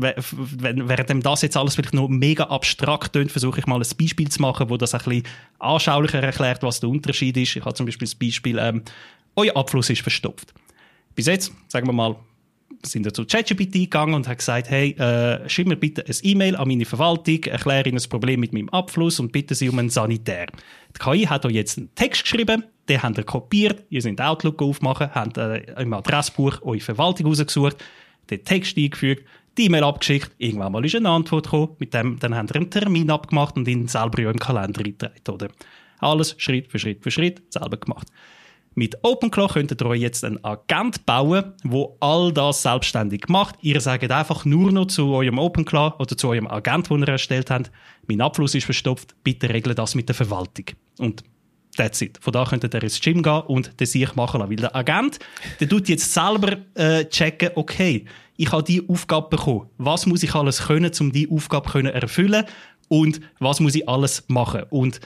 während das jetzt alles vielleicht noch mega abstrakt tönt, versuche ich mal ein Beispiel zu machen, wo das ein bisschen anschaulicher erklärt, was der Unterschied ist. Ich habe zum Beispiel das Beispiel, ähm, euer Abfluss ist verstopft. Bis jetzt, sagen wir mal, sind wir zu ChatGPT gegangen und haben gesagt, hey, äh, schreib mir bitte ein E-Mail an meine Verwaltung, erkläre Ihnen das Problem mit meinem Abfluss und bitte Sie um einen Sanitär. Die K I hat euch jetzt einen Text geschrieben, den habt ihr kopiert, ihr seid Outlook aufmachen, habt äh, im Adressbuch eure Verwaltung rausgesucht, den Text eingefügt, die E-Mail abgeschickt, irgendwann mal ist eine Antwort gekommen, mit dem, dann habt ihr einen Termin abgemacht und ihn selber in eurem Kalender eingetragen, oder? Alles Schritt für Schritt für Schritt selber gemacht. Mit OpenClaw könntet ihr euch jetzt einen Agent bauen, der all das selbstständig macht. Ihr sagt einfach nur noch zu eurem OpenClaw oder zu eurem Agent, den ihr erstellt habt, mein Abfluss ist verstopft, bitte regle das mit der Verwaltung. Und that's it. Von da könntet ihr ins Gym gehen und das sich machen lassen. Weil der Agent, der tut jetzt selber äh, checken, okay, ich habe diese Aufgabe bekommen. Was muss ich alles können, um diese Aufgabe können erfüllen? Und was muss ich alles machen? Und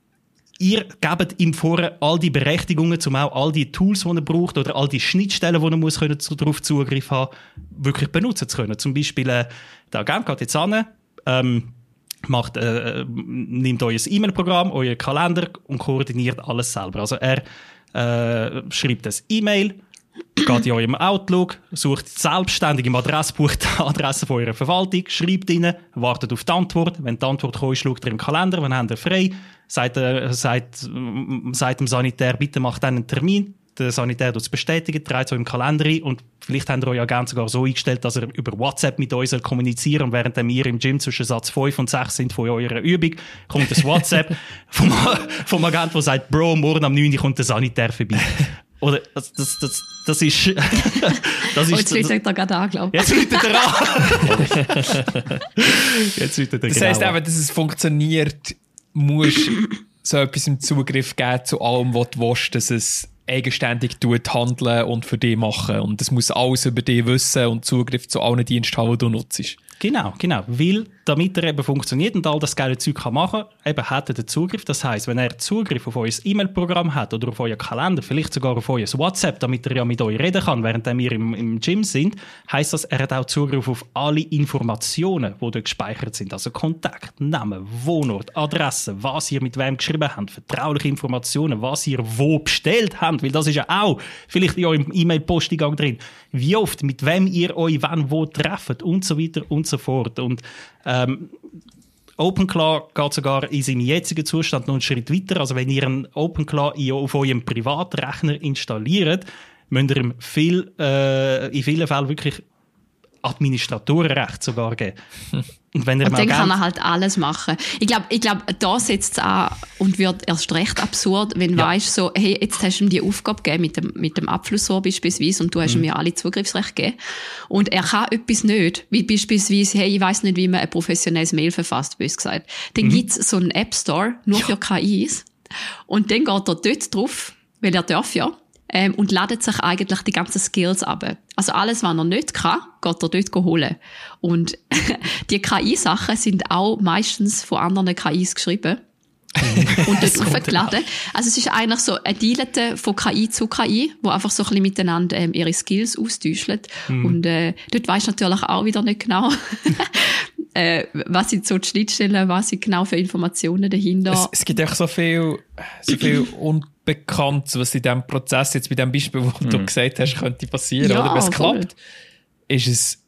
ihr gebt ihm vorher all die Berechtigungen, um auch all die Tools, die er braucht, oder all die Schnittstellen, die er muss können, darauf Zugriff haben, wirklich benutzen zu können. Zum Beispiel, äh, der Agent geht jetzt an, ähm, macht, äh, nimmt euer E-Mail-Programm, euer Kalender und koordiniert alles selber. Also er äh, schreibt ein E-Mail, geht in eurem Outlook, sucht selbstständig im Adressbuch die Adresse von eurer Verwaltung, schreibt ihnen, wartet auf die Antwort. Wenn die Antwort kommt, schaut ihr im Kalender, wann habt ihr frei, sagt, äh, sagt, sagt dem Sanitär, bitte macht dann einen Termin. Der Sanitär tut es bestätigen, trägt es im Kalender ein und vielleicht habt ihr euch Agent sogar so eingestellt, dass er über WhatsApp mit euch kommunizieren und während ihr im Gym zwischen Satz fünf und sechs sind von eurer Übung, kommt das WhatsApp vom, vom Agent, der sagt, Bro, morgen am neun Uhr kommt der Sanitär vorbei. Oder, das, das, das, das ist, das ist, oh, jetzt läutet er gerade an, glaube ich. Jetzt läutet er an. Jetzt läutet er Das genau heisst an. eben, dass es funktioniert, musst so etwas im Zugriff geben zu allem, was du willst, dass es eigenständig tut, handeln und für dich machen. Und es muss alles über dich wissen und Zugriff zu allen Diensten haben, die du nutzt. Genau, genau. Weil, damit er eben funktioniert und all das geile Zeug kann machen kann, eben hat er den Zugriff. Das heisst, wenn er Zugriff auf euer E-Mail-Programm hat oder auf euer Kalender, vielleicht sogar auf euer WhatsApp, damit er ja mit euch reden kann, während wir im, im Gym sind, heisst das, er hat auch Zugriff auf alle Informationen, die dort gespeichert sind. Also Kontakt, Namen, Wohnort, Adresse, was ihr mit wem geschrieben habt, vertrauliche Informationen, was ihr wo bestellt habt, weil das ist ja auch vielleicht in eurem E-Mail-Posteingang drin. Wie oft, mit wem ihr euch wann wo trefft und so weiter und so fort. Und ähm, OpenClaw geht sogar in seinem jetzigen Zustand noch einen Schritt weiter. Also wenn ihr einen OpenClaw auf eurem Privatrechner installiert, müsst ihr ihm viel, äh, in vielen Fällen wirklich Administratorenrecht sogar geben. Und, wenn ihr und dann Agent... kann er halt alles machen. Ich glaube, ich glaub, da setzt es an und wird erst recht absurd, wenn du Ja. weißt, so, hey, jetzt hast du ihm die Aufgabe gegeben mit dem, mit dem Abflussrohr beispielsweise und du hast Mhm. ihm ja alle Zugriffsrechte gegeben. Und er kann etwas nicht, wie beispielsweise, hey, ich weiss nicht, wie man ein professionelles Mail verfasst, bös gesagt. Dann Mhm. gibt's so einen App Store, nur für K Is. Und dann geht er dort drauf, weil er darf ja, ähm, und ladet sich eigentlich die ganzen Skills ab. Also alles, was er nicht kann, geht er dort holen. Und die K I-Sachen sind auch meistens von anderen K Is geschrieben. und dort aufgeladen. Also es ist eigentlich so ein Dealete von K I zu K I, wo einfach so ein bisschen miteinander ähm, ihre Skills austauschen. Mhm. Und äh, dort weisst du natürlich auch wieder nicht genau, äh, was sind so die Schnittstellen, was sind genau für Informationen dahinter. Es, es gibt echt so viel, so viel un bekannt, was in diesem Prozess, jetzt bei dem Beispiel, wo Mhm. du gesagt hast, könnte passieren, Ja, oder? Wenn es voll. klappt, ist es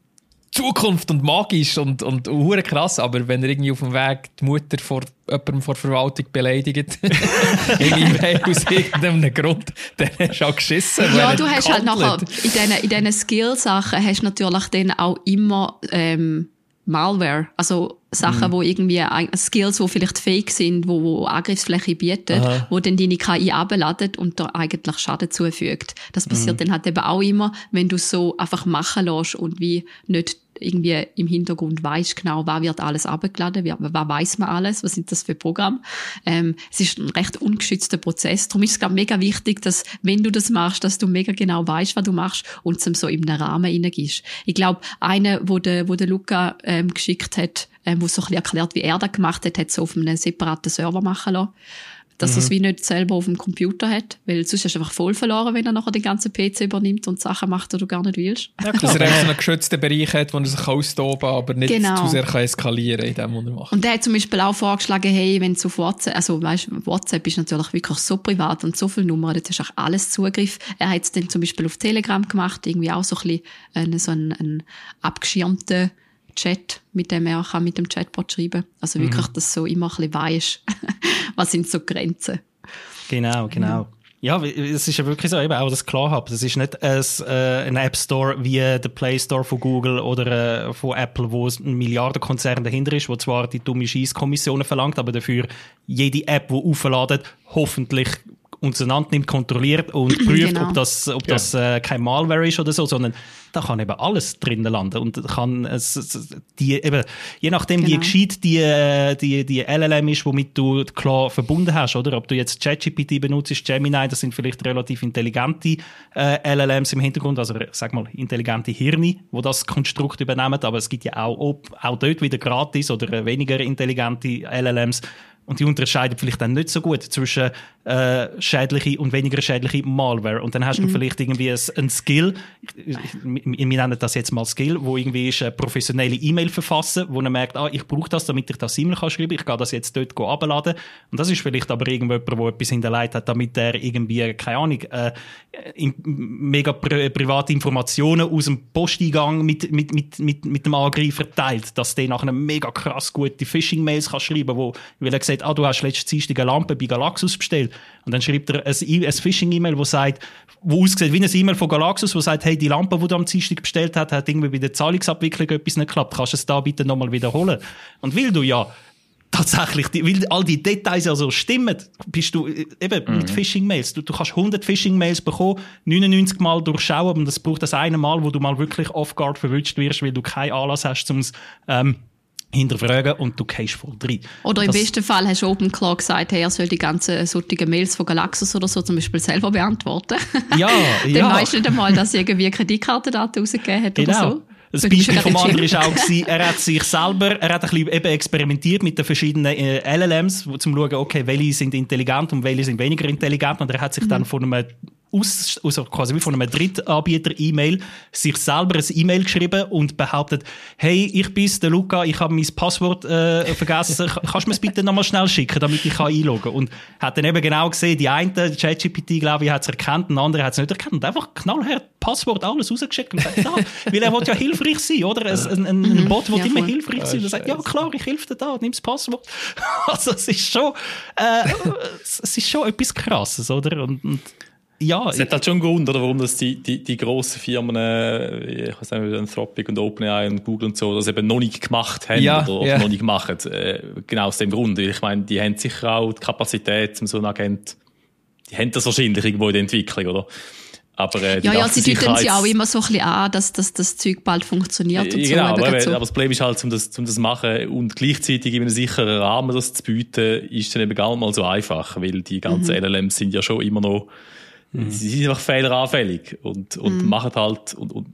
Zukunft und magisch und, und hure krass, aber wenn er irgendwie auf dem Weg die Mutter vor jemandem vor der Verwaltung beleidigt, irgendwie weil aus irgendeinem Grund, dann hast du auch geschissen. weil Ja, er du hast halt nachher, gehandelt. in diesen, in diesen Skill-Sachen hast du natürlich dann auch immer ähm, Malware, also Sachen, Mhm. wo irgendwie ein- Skills, die vielleicht fake sind, wo, wo Angriffsfläche bieten, Aha. wo dann deine K I abladen und da eigentlich Schaden zufügt. Das passiert Mhm. dann halt eben auch immer, wenn du so einfach machen lässt und wie nicht irgendwie im Hintergrund weißt genau, was wird alles abgeladen, wie- was weiss man alles, was sind das für Programme. Ähm, es ist ein recht ungeschützter Prozess. Darum ist es, glaube ich, mega wichtig, dass, wenn du das machst, dass du mega genau weißt, was du machst und es ihm so in einen Rahmen reingibst. Ich glaube, einer, wo der, wo der Luca ähm, geschickt hat, ähm, wo so ein bisschen erklärt, wie er das gemacht hat, hat es auf einem separaten Server machen lassen. Dass er es wie nicht selber auf dem Computer hat, weil sonst hast du einfach voll verloren, wenn er nachher den ganzen P C übernimmt und Sachen macht, die du gar nicht willst. Dass er einfach so einen geschützten Bereich hat, wo er sich austoben kann, aber nicht Genau. zu sehr kann eskalieren in dem, was er macht. Und der hat zum Beispiel auch vorgeschlagen, hey, wenn du auf WhatsApp, also weißt, WhatsApp ist natürlich wirklich so privat und so viele Nummern, dort hast du auch alles Zugriff. Er hat es dann zum Beispiel auf Telegram gemacht, irgendwie auch so ein bisschen einen, so einen, einen abgeschirmten Chat, mit dem er kann mit dem Chatbot schreiben. Also wirklich, dass du so immer ein bisschen weisst, was sind so die Grenzen. Genau, genau. Ja, es ist ja wirklich so, eben auch das Klarhaben. Das ist nicht ein, äh, ein App Store wie der Play Store von Google oder äh, von Apple, wo ein Milliardenkonzern dahinter ist, wo zwar die dumme Scheisskommissionen verlangt, aber dafür jede App, die aufladet, hoffentlich auseinander nimmt, kontrolliert und prüft, Genau. ob das, ob das äh, kein Malware ist oder so, sondern da kann eben alles drinnen landen und kann es, es- die eben, je nachdem wie Genau. gescheit die, äh, die, die L L M ist, womit du klar verbunden hast, oder? Ob du jetzt ChatGPT benutzt, Gemini, das sind vielleicht relativ intelligente äh, L L Ms im Hintergrund, also sag mal intelligente Hirne, wo das Konstrukt übernehmen, aber es gibt ja auch, ob, auch dort wieder gratis oder äh, weniger intelligente L L Ms. Und die unterscheiden vielleicht dann nicht so gut zwischen äh, schädliche und weniger schädliche Malware. Und dann hast du vielleicht irgendwie ein, ein Skill, ich, ich, wir nennen das jetzt mal Skill, wo irgendwie ist eine professionelle E-Mail verfassen, wo man merkt, ah, ich brauche das, damit ich das E-Mail kann schreiben, ich kann das jetzt dort abladen. Und das ist vielleicht aber irgendjemand, der etwas hinterlegt hat, damit er irgendwie, keine Ahnung, äh, in, mega pri private Informationen aus dem Posteingang mit, mit, mit, mit, mit dem Angreifer teilt, dass der nachher mega krass gute Phishing-Mails kann schreiben, wo, weil er sagt, ah, du hast letztes Dienstag eine Lampe bei Galaxus bestellt. Und dann schreibt er ein, E- ein Phishing-E-Mail, wo sagt, wo aussieht wie ein E-Mail von Galaxus, wo sagt, hey, die Lampe, die du am Dienstag bestellt hast, hat irgendwie bei der Zahlungsabwicklung etwas nicht geklappt. Kannst du es da bitte nochmal wiederholen? Und weil du ja tatsächlich, die, weil all die Details ja so stimmen, bist du äh, eben Mhm. mit Phishing-Mails. Du, du kannst hundert Phishing-Mails bekommen, neunundneunzig Mal durchschauen, und das braucht das eine Mal, wo du mal wirklich off-guard verwünscht wirst, weil du keinen Anlass hast, um es ähm, hinterfragen, und du gehst voll rein. Oder im Das- besten Fall hast du OpenClaw gesagt, hey, er soll die ganzen solchen Mails von Galaxus oder so zum Beispiel selber beantworten. Ja, Dann ja. weisst du nicht einmal, dass er irgendwie Kreditkartendaten rausgegeben hat oder Genau. so. Das Weil du Beispiel schon vom gerade anderen entschieden- war auch, gewesen, er hat sich selber, er hat ein bisschen eben experimentiert mit den verschiedenen äh, L L Ms, wo, zum schauen, okay, welche sind intelligent und welche sind weniger intelligent, und er hat sich Mhm. dann von einem aus, also quasi wie von einem Drittanbieter-E-Mail sich selber ein E-Mail geschrieben und behauptet, hey, ich bin's, der Luca, ich habe mein Passwort äh, vergessen, kannst du mir es bitte nochmal schnell schicken, damit ich kann einloggen kann? Und hat dann eben genau gesehen, die eine, ChatGPT, glaube ich, hat es erkannt, der andere hat es nicht erkannt, und einfach knallhart Passwort, alles rausgeschickt und gesagt, da, weil er will ja hilfreich sein, oder? Ein, ein, ein Bot will Ja, immer voll. hilfreich sein, und er sagt, ja klar, ich helfe dir da, nimm das Passwort. Also es ist schon, äh, es es ist schon etwas Krasses, oder? Und, und ja, Es hat halt schon einen Grund, oder, warum das die, die, die grossen Firmen, äh, ich weiß nicht, Anthropic und OpenAI und Google und so, das eben noch nicht gemacht haben Ja, oder, oder ja. noch nicht machen. Äh, genau aus dem Grund. Weil ich meine, die haben sicher auch die Kapazität, um so einen Agent, die haben das wahrscheinlich irgendwo in der Entwicklung, oder? Aber, äh, die Ja, ja, ganzen sie deuten sie Sicherheits- auch immer so ein bisschen an, dass, dass das Zeug bald funktioniert und Ja, so. genau, eben aber, gerade eben, so. aber das Problem ist halt, um das, um das zu machen und gleichzeitig in einem sicheren Rahmen das zu bieten, ist dann eben gar nicht mal so einfach, weil die ganzen Mhm. L L Ms sind ja schon immer noch, sie sind einfach fehleranfällig und, und Mhm. machen halt und, und,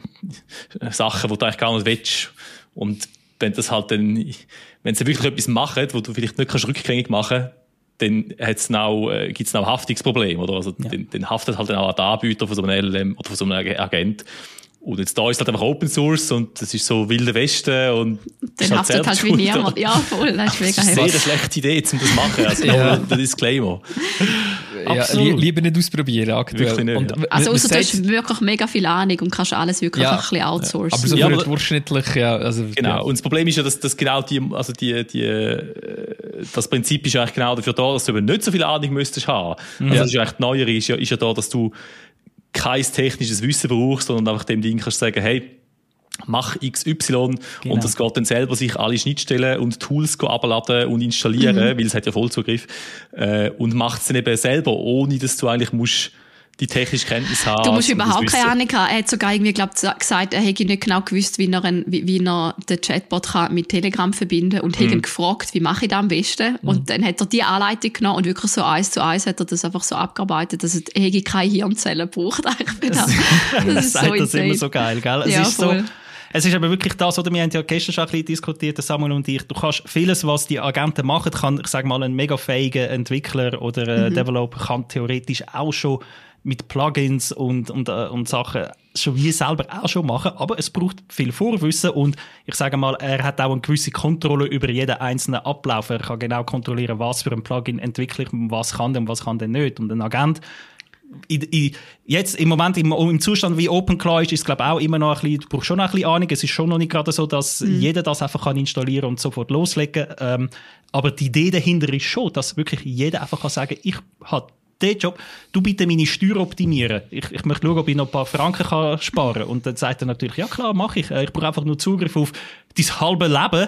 äh, Sachen, die du eigentlich gar nicht willst. Und wenn das halt dann, wenn sie wirklich etwas machen, wo du vielleicht nicht kannst rückgängig machen, dann hat's auch, äh, gibt's auch Haftungsprobleme, oder? Also, dann, dann haftet halt dann auch der Anbieter von so einem L L M oder von so einem Ag- Agent. Und jetzt da ist halt einfach Open Source und das ist so wilde Westen und ist Dann haftet selber halt wie schuld, niemand. oder? Ja, voll, das ist Das mega ist sehr eine heftig. schlechte Idee, um das zu machen. Also, Ja. der Disclaimer. Ja, Absolut. li lieber nicht ausprobieren aktuell. Wirklich nicht, und, ja. w- Also man außer du sagt- hast wirklich mega viel Ahnung und kannst alles wirklich Ja. ein bisschen outsourcen. aber so Ja, für aber- den durchschnittlich, ja. Also, Genau. ja. Und das Problem ist ja, dass, dass genau die, also die, die, äh, das Prinzip ist eigentlich genau dafür da, dass du eben nicht so viel Ahnung müsstest haben. Also das ist ja eigentlich neuer ist ja, ist ja da, dass du kein technisches Wissen brauchst, sondern einfach dem Ding kannst sagen, hey, mach X Y Genau. und das geht dann selber sich alle Schnittstellen und Tools go abladen und installieren, Mhm. weil es hat ja Vollzugriff, äh, und macht es dann eben selber, ohne dass du eigentlich musst die technische Kenntnis haben. Du musst um das überhaupt Wissen. keine Ahnung haben. Er hat sogar irgendwie, glaub, gesagt, er hätte nicht genau gewusst, wie er, ein, wie, wie er den Chatbot kann mit Telegram verbinden kann und Mhm. hat ihn gefragt, wie mache ich das am besten? Und dann hat er die Anleitung genommen und wirklich so eins zu eins hat er das einfach so abgearbeitet, dass er hätte keine Hirnzellen braucht eigentlich für das. Das Das ist so sagt das insane. immer so geil, gell? Es Ja, ist so, voll. es ist aber wirklich das, oder wir haben ja gestern schon ein bisschen diskutiert, Samuel und ich. Du kannst vieles, was die Agenten machen, kann, ich sage mal, ein mega fähiger Entwickler oder äh, Mhm. Developer kann theoretisch auch schon mit Plugins und, und, äh, und Sachen schon wie selber auch schon machen, aber es braucht viel Vorwissen und ich sage mal, er hat auch eine gewisse Kontrolle über jeden einzelnen Ablauf. Er kann genau kontrollieren, was für ein Plugin entwickle ich, was kann der und was kann der nicht. Und ein Agent in, in, jetzt im Moment im, im Zustand wie OpenClaw ist, ist es glaube auch immer noch ein bisschen, du brauchst schon noch ein bisschen Ahnung. Es ist schon noch nicht gerade so, dass Mhm. jeder das einfach kann installieren und sofort loslegen. Ähm, aber die Idee dahinter ist schon, dass wirklich jeder einfach kann sagen, ich habe den Job, du bitte meine Steuer optimieren. Ich, ich möchte schauen, ob ich noch ein paar Franken kann sparen kann. Und dann sagt er natürlich, ja klar, mache ich. Ich brauche einfach nur Zugriff auf dein halbe Leben.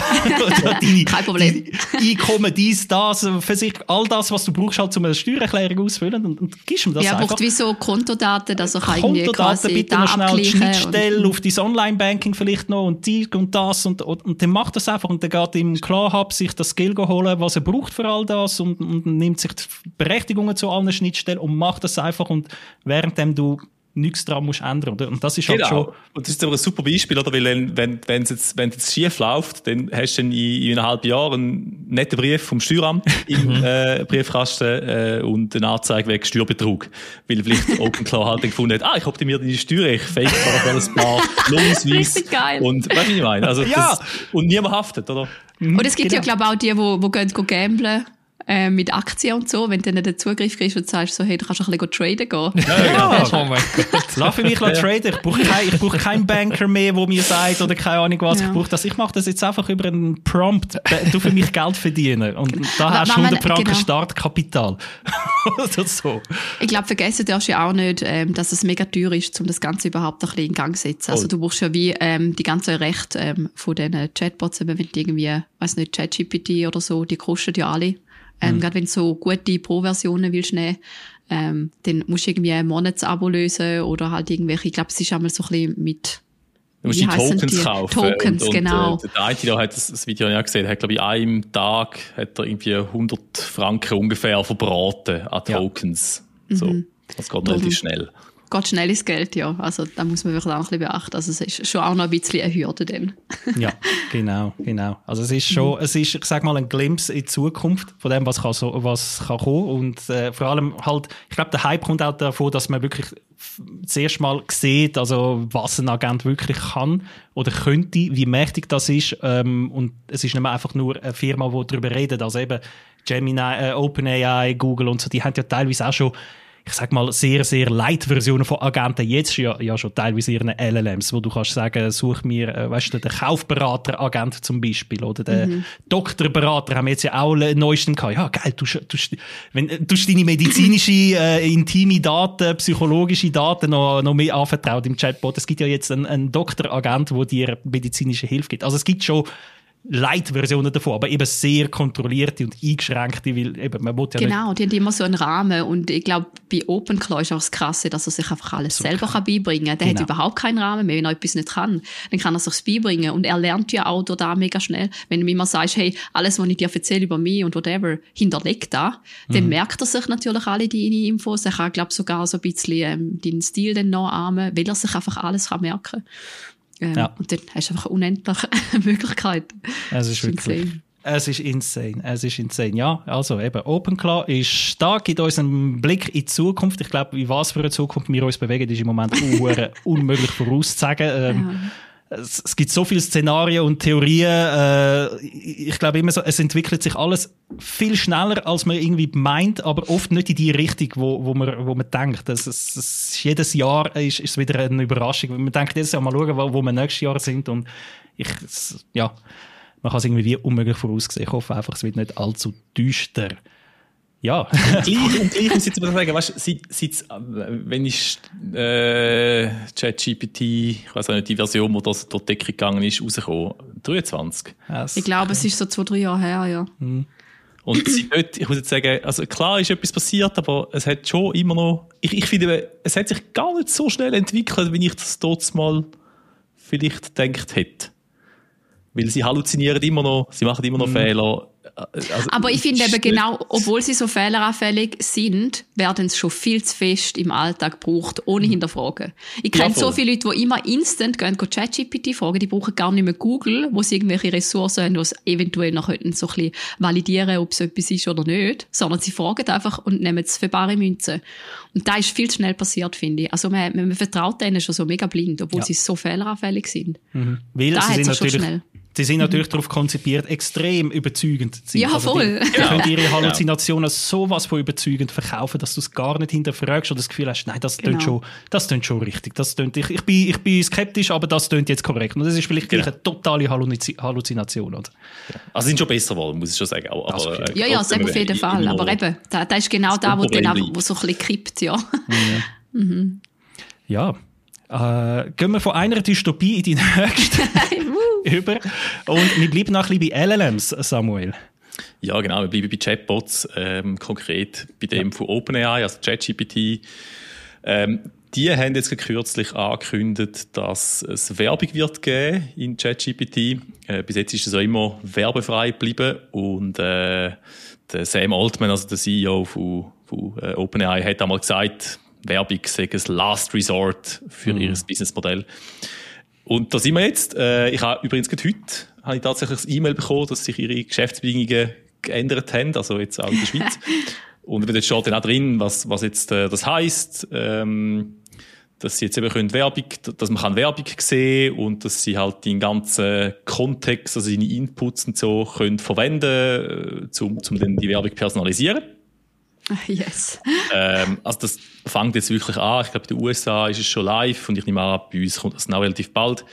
Deine, Kein Problem. dein Einkommen, dies, das, Versich all das, was du brauchst, halt, um eine Steuererklärung auszufüllen. Und, und gibst mir das Ja, er einfach. braucht wie so Kontodaten, dass er kann irgendwie Kontodaten, quasi bitte da noch schnell die abgleichen Schnittstelle und- auf dein Online-Banking vielleicht noch und die und das und, und, und dann macht das einfach und dann geht im Klarhub sich das Skill holen, was er braucht für all das und, und nimmt sich die Berechtigungen zu allen Schnittstellen und macht das einfach und währenddem du nichts dran musst ändern. Oder? Und das ist halt Genau. schon... Und das ist aber ein super Beispiel, oder? Weil wenn, wenn, wenn es jetzt, wenn es jetzt schief läuft, dann hast du dann in, in einem halben Jahr einen netten Brief vom Steueramt im äh, Briefkasten äh, und eine Anzeige wegen Steuerbetrug. Weil vielleicht OpenClaw halt dann gefunden hat, ah, ich optimiere deine Steuer, ich fake da ein paar Lohnausweise. Richtig geil. Und weißt du, wie ich meine? Also, Ja. das, und niemand haftet, oder? Und es gibt Genau. ja, glaube ich, auch die, die, die gehen, gehen gamblen äh, mit Aktien und so. Wenn du dann den Zugriff kriegst und sagst, so, hey, du kannst ein bisschen traden gehen. Ja, Oh mein Gott. lass für mich ja. traden. Ich brauche keinen ich brauche keinen Banker mehr, der mir sagt, oder keine Ahnung was. Ja. Ich brauche das. Ich mache das jetzt einfach über einen Prompt. Du für mich Geld verdienen. Und da Aber hast du wenn man- hundert Franken genau. Startkapital. Oder so. Ich glaube, vergessen darfst du ja auch nicht, ähm, dass es mega teuer ist, um das Ganze überhaupt ein bisschen in Gang zu setzen. Also Voll. du brauchst ja wie ähm, die ganzen Rechte ähm, von diesen Chatbots, eben wenn du irgendwie, weiß nicht, ChatGPT oder so, die kosten ja alle. Ähm, Gerade wenn du so gute Pro-Versionen willst nehmen, ähm, dann musst du irgendwie ein Monatsabo lösen oder halt irgendwelche, ich glaube, es ist einmal so ein bisschen mit... Du musst wie die heissen Tokens die? kaufen. Tokens, und, und, genau. Äh, der eine da hat das, das Video ja gesehen, hat, glaube ich, an einem Tag hat er irgendwie hundert Franken ungefähr verbraten an Ja. Tokens. So. Mhm. Das geht relativ schnell. Geht schnell ins Geld, ja. Also da muss man wirklich auch ein bisschen beachten. Also es ist schon auch noch ein bisschen eine Hürde dann. Ja, genau, genau. Also es ist schon, es ist, ich sag mal, ein Glimpse in die Zukunft von dem, was kann so, was kann kommen. Und äh, vor allem halt, ich glaube, der Hype kommt auch davon, dass man wirklich f- zuerst mal sieht, also was ein Agent wirklich kann oder könnte, wie mächtig das ist. Ähm, und es ist nicht mehr einfach nur eine Firma, die darüber redet. Also eben Gemini, äh, OpenAI, Google und so, die haben ja teilweise auch schon, ich sag mal, sehr, sehr Light-Versionen von Agenten. Jetzt ja, ja schon teilweise ihren L L Ms, wo du kannst sagen, such mir, äh, weißt du, den Kaufberater-Agent zum Beispiel oder den Mhm. Doktorberater haben wir jetzt ja auch den neuesten gehabt. Ja, geil, du, du, wenn, du hast deine medizinische, äh, intime Daten, psychologische Daten noch, noch mehr anvertraut im Chatbot. Es gibt ja jetzt einen, einen Doktoragent, der dir medizinische Hilfe gibt. Also es gibt schon Light-Versionen davon, aber eben sehr kontrollierte und eingeschränkte, weil eben, man will ja nicht... Genau, die haben immer so einen Rahmen. Und ich glaube, bei OpenClaw ist auch das Krasse, dass er sich einfach alles So selber kann. kann beibringen kann. Der Genau. hat überhaupt keinen Rahmen mehr. Wenn er etwas nicht kann, dann kann er sich's beibringen. Und er lernt ja auch da mega schnell. Wenn du mir immer sagst, hey, alles, was ich dir erzähle über mich und whatever, hinterlegt da, Mhm. dann merkt er sich natürlich alle deine Infos. Er kann, glaube ich, sogar so ein bisschen ähm, deinen Stil dann nachahmen, weil er sich einfach alles kann merken kann. Ähm, Ja. Und dann hast du einfach unendliche Möglichkeiten. Es ist wirklich... insane. Es ist insane. Es ist insane. Ja, also eben, OpenClaw ist stark, gibt uns einen Blick in die Zukunft. Ich glaube, in was für eine Zukunft wir uns bewegen, ist im Moment un- unmöglich vorauszusagen. Ähm, es, es gibt so viele Szenarien und Theorien. Äh, ich glaube immer so, es entwickelt sich alles viel schneller, als man irgendwie meint, aber oft nicht in die Richtung, wo, wo man, wo man denkt. Es, es, es, jedes Jahr ist, ist wieder eine Überraschung. Man denkt jedes Jahr mal schauen, wo, wo wir nächstes Jahr sind und ich, es, ja, man kann es irgendwie unmöglich voraussehen. Ich hoffe einfach, es wird nicht allzu düster. Ja. Und gleich, und gleich muss ich jetzt aber sagen, weißt, seit, seit, wenn ich äh, ChatGPT, ich weiß auch nicht, die Version, wo das durch die Decke gegangen ist, rausgekommen, dreiundzwanzig. Yes. Ich glaube, es ist so zwei, drei Jahre her, ja. Mhm. Und nicht, ich muss jetzt sagen, also klar ist etwas passiert, aber es hat schon immer noch, ich, ich finde, es hat sich gar nicht so schnell entwickelt, wie ich das dort mal vielleicht gedacht hätte. Weil sie halluzinieren immer noch, sie machen immer noch mhm. Fehler. Also, aber ich finde eben genau, obwohl sie so fehleranfällig sind, werden sie schon viel zu fest im Alltag gebraucht, ohne hinterfragen. Ich kenne ja, so viele Leute, die immer instant gehen, gehen ChatGPT fragen, die brauchen gar nicht mehr Google, wo sie irgendwelche Ressourcen haben, die sie eventuell noch so ein bisschen validieren, ob es etwas ist oder nicht, sondern sie fragen einfach und nehmen es für bare Münze. Und da ist viel zu schnell passiert, finde ich. Also man, man vertraut denen schon so mega blind, obwohl ja. sie so fehleranfällig sind. Mhm. Weil da sie sind schon natürlich schnell. Sie sind natürlich mhm. darauf konzipiert, extrem überzeugend zu sein. Ja, also voll. Die, die ja. können ihre Halluzinationen sowas von überzeugend verkaufen, dass du es gar nicht hinterfragst oder das Gefühl hast, nein, das genau. tönt schon, das tönt schon richtig. Das tönt, ich, ich, bin, ich bin skeptisch, aber das tönt jetzt korrekt. Und das ist vielleicht genau. gleich eine totale Halluz- Halluzination. Oder? Ja. Also sind schon besser geworden, muss ich schon sagen. Aber, aber, ja, ja, das auf jeden Fall. Aber eben, da, da ist genau da, wo, dann, wo so ein bisschen kippt. Ja. Ja. mhm. ja. Äh, gehen wir von einer Dystopie in die nächste über. Und wir bleiben noch ein bisschen bei L L Ms, Samuel. Ja, genau. Wir bleiben bei Chatbots, ähm, konkret bei dem ja. von OpenAI, also ChatGPT. Ähm, die haben jetzt kürzlich angekündigt, dass es Werbung wird geben in ChatGPT. Äh, bis jetzt ist es auch immer werbefrei geblieben. Und äh, der Sam Altman, also der C E O von, von äh, OpenAI, hat einmal gesagt, Werbung sei das Last Resort für mhm. ihr Businessmodell. Und da sind wir jetzt. Äh, ich habe übrigens gerade heute habe ich tatsächlich ein E-Mail bekommen, dass sich ihre Geschäftsbedingungen geändert haben, also jetzt auch in der Schweiz. Und dort steht dann auch drin, was, was jetzt äh, das heisst, ähm, dass sie jetzt eben können Werbung, dass man kann Werbung sehen und dass sie halt den ganzen Kontext, also seine Inputs und so, können verwenden, äh, um, um dann die Werbung personalisieren. Yes. ähm, also das fängt jetzt wirklich an. Ich glaube, in den U S A ist es schon live und ich nehme an, bei uns kommt das noch relativ bald.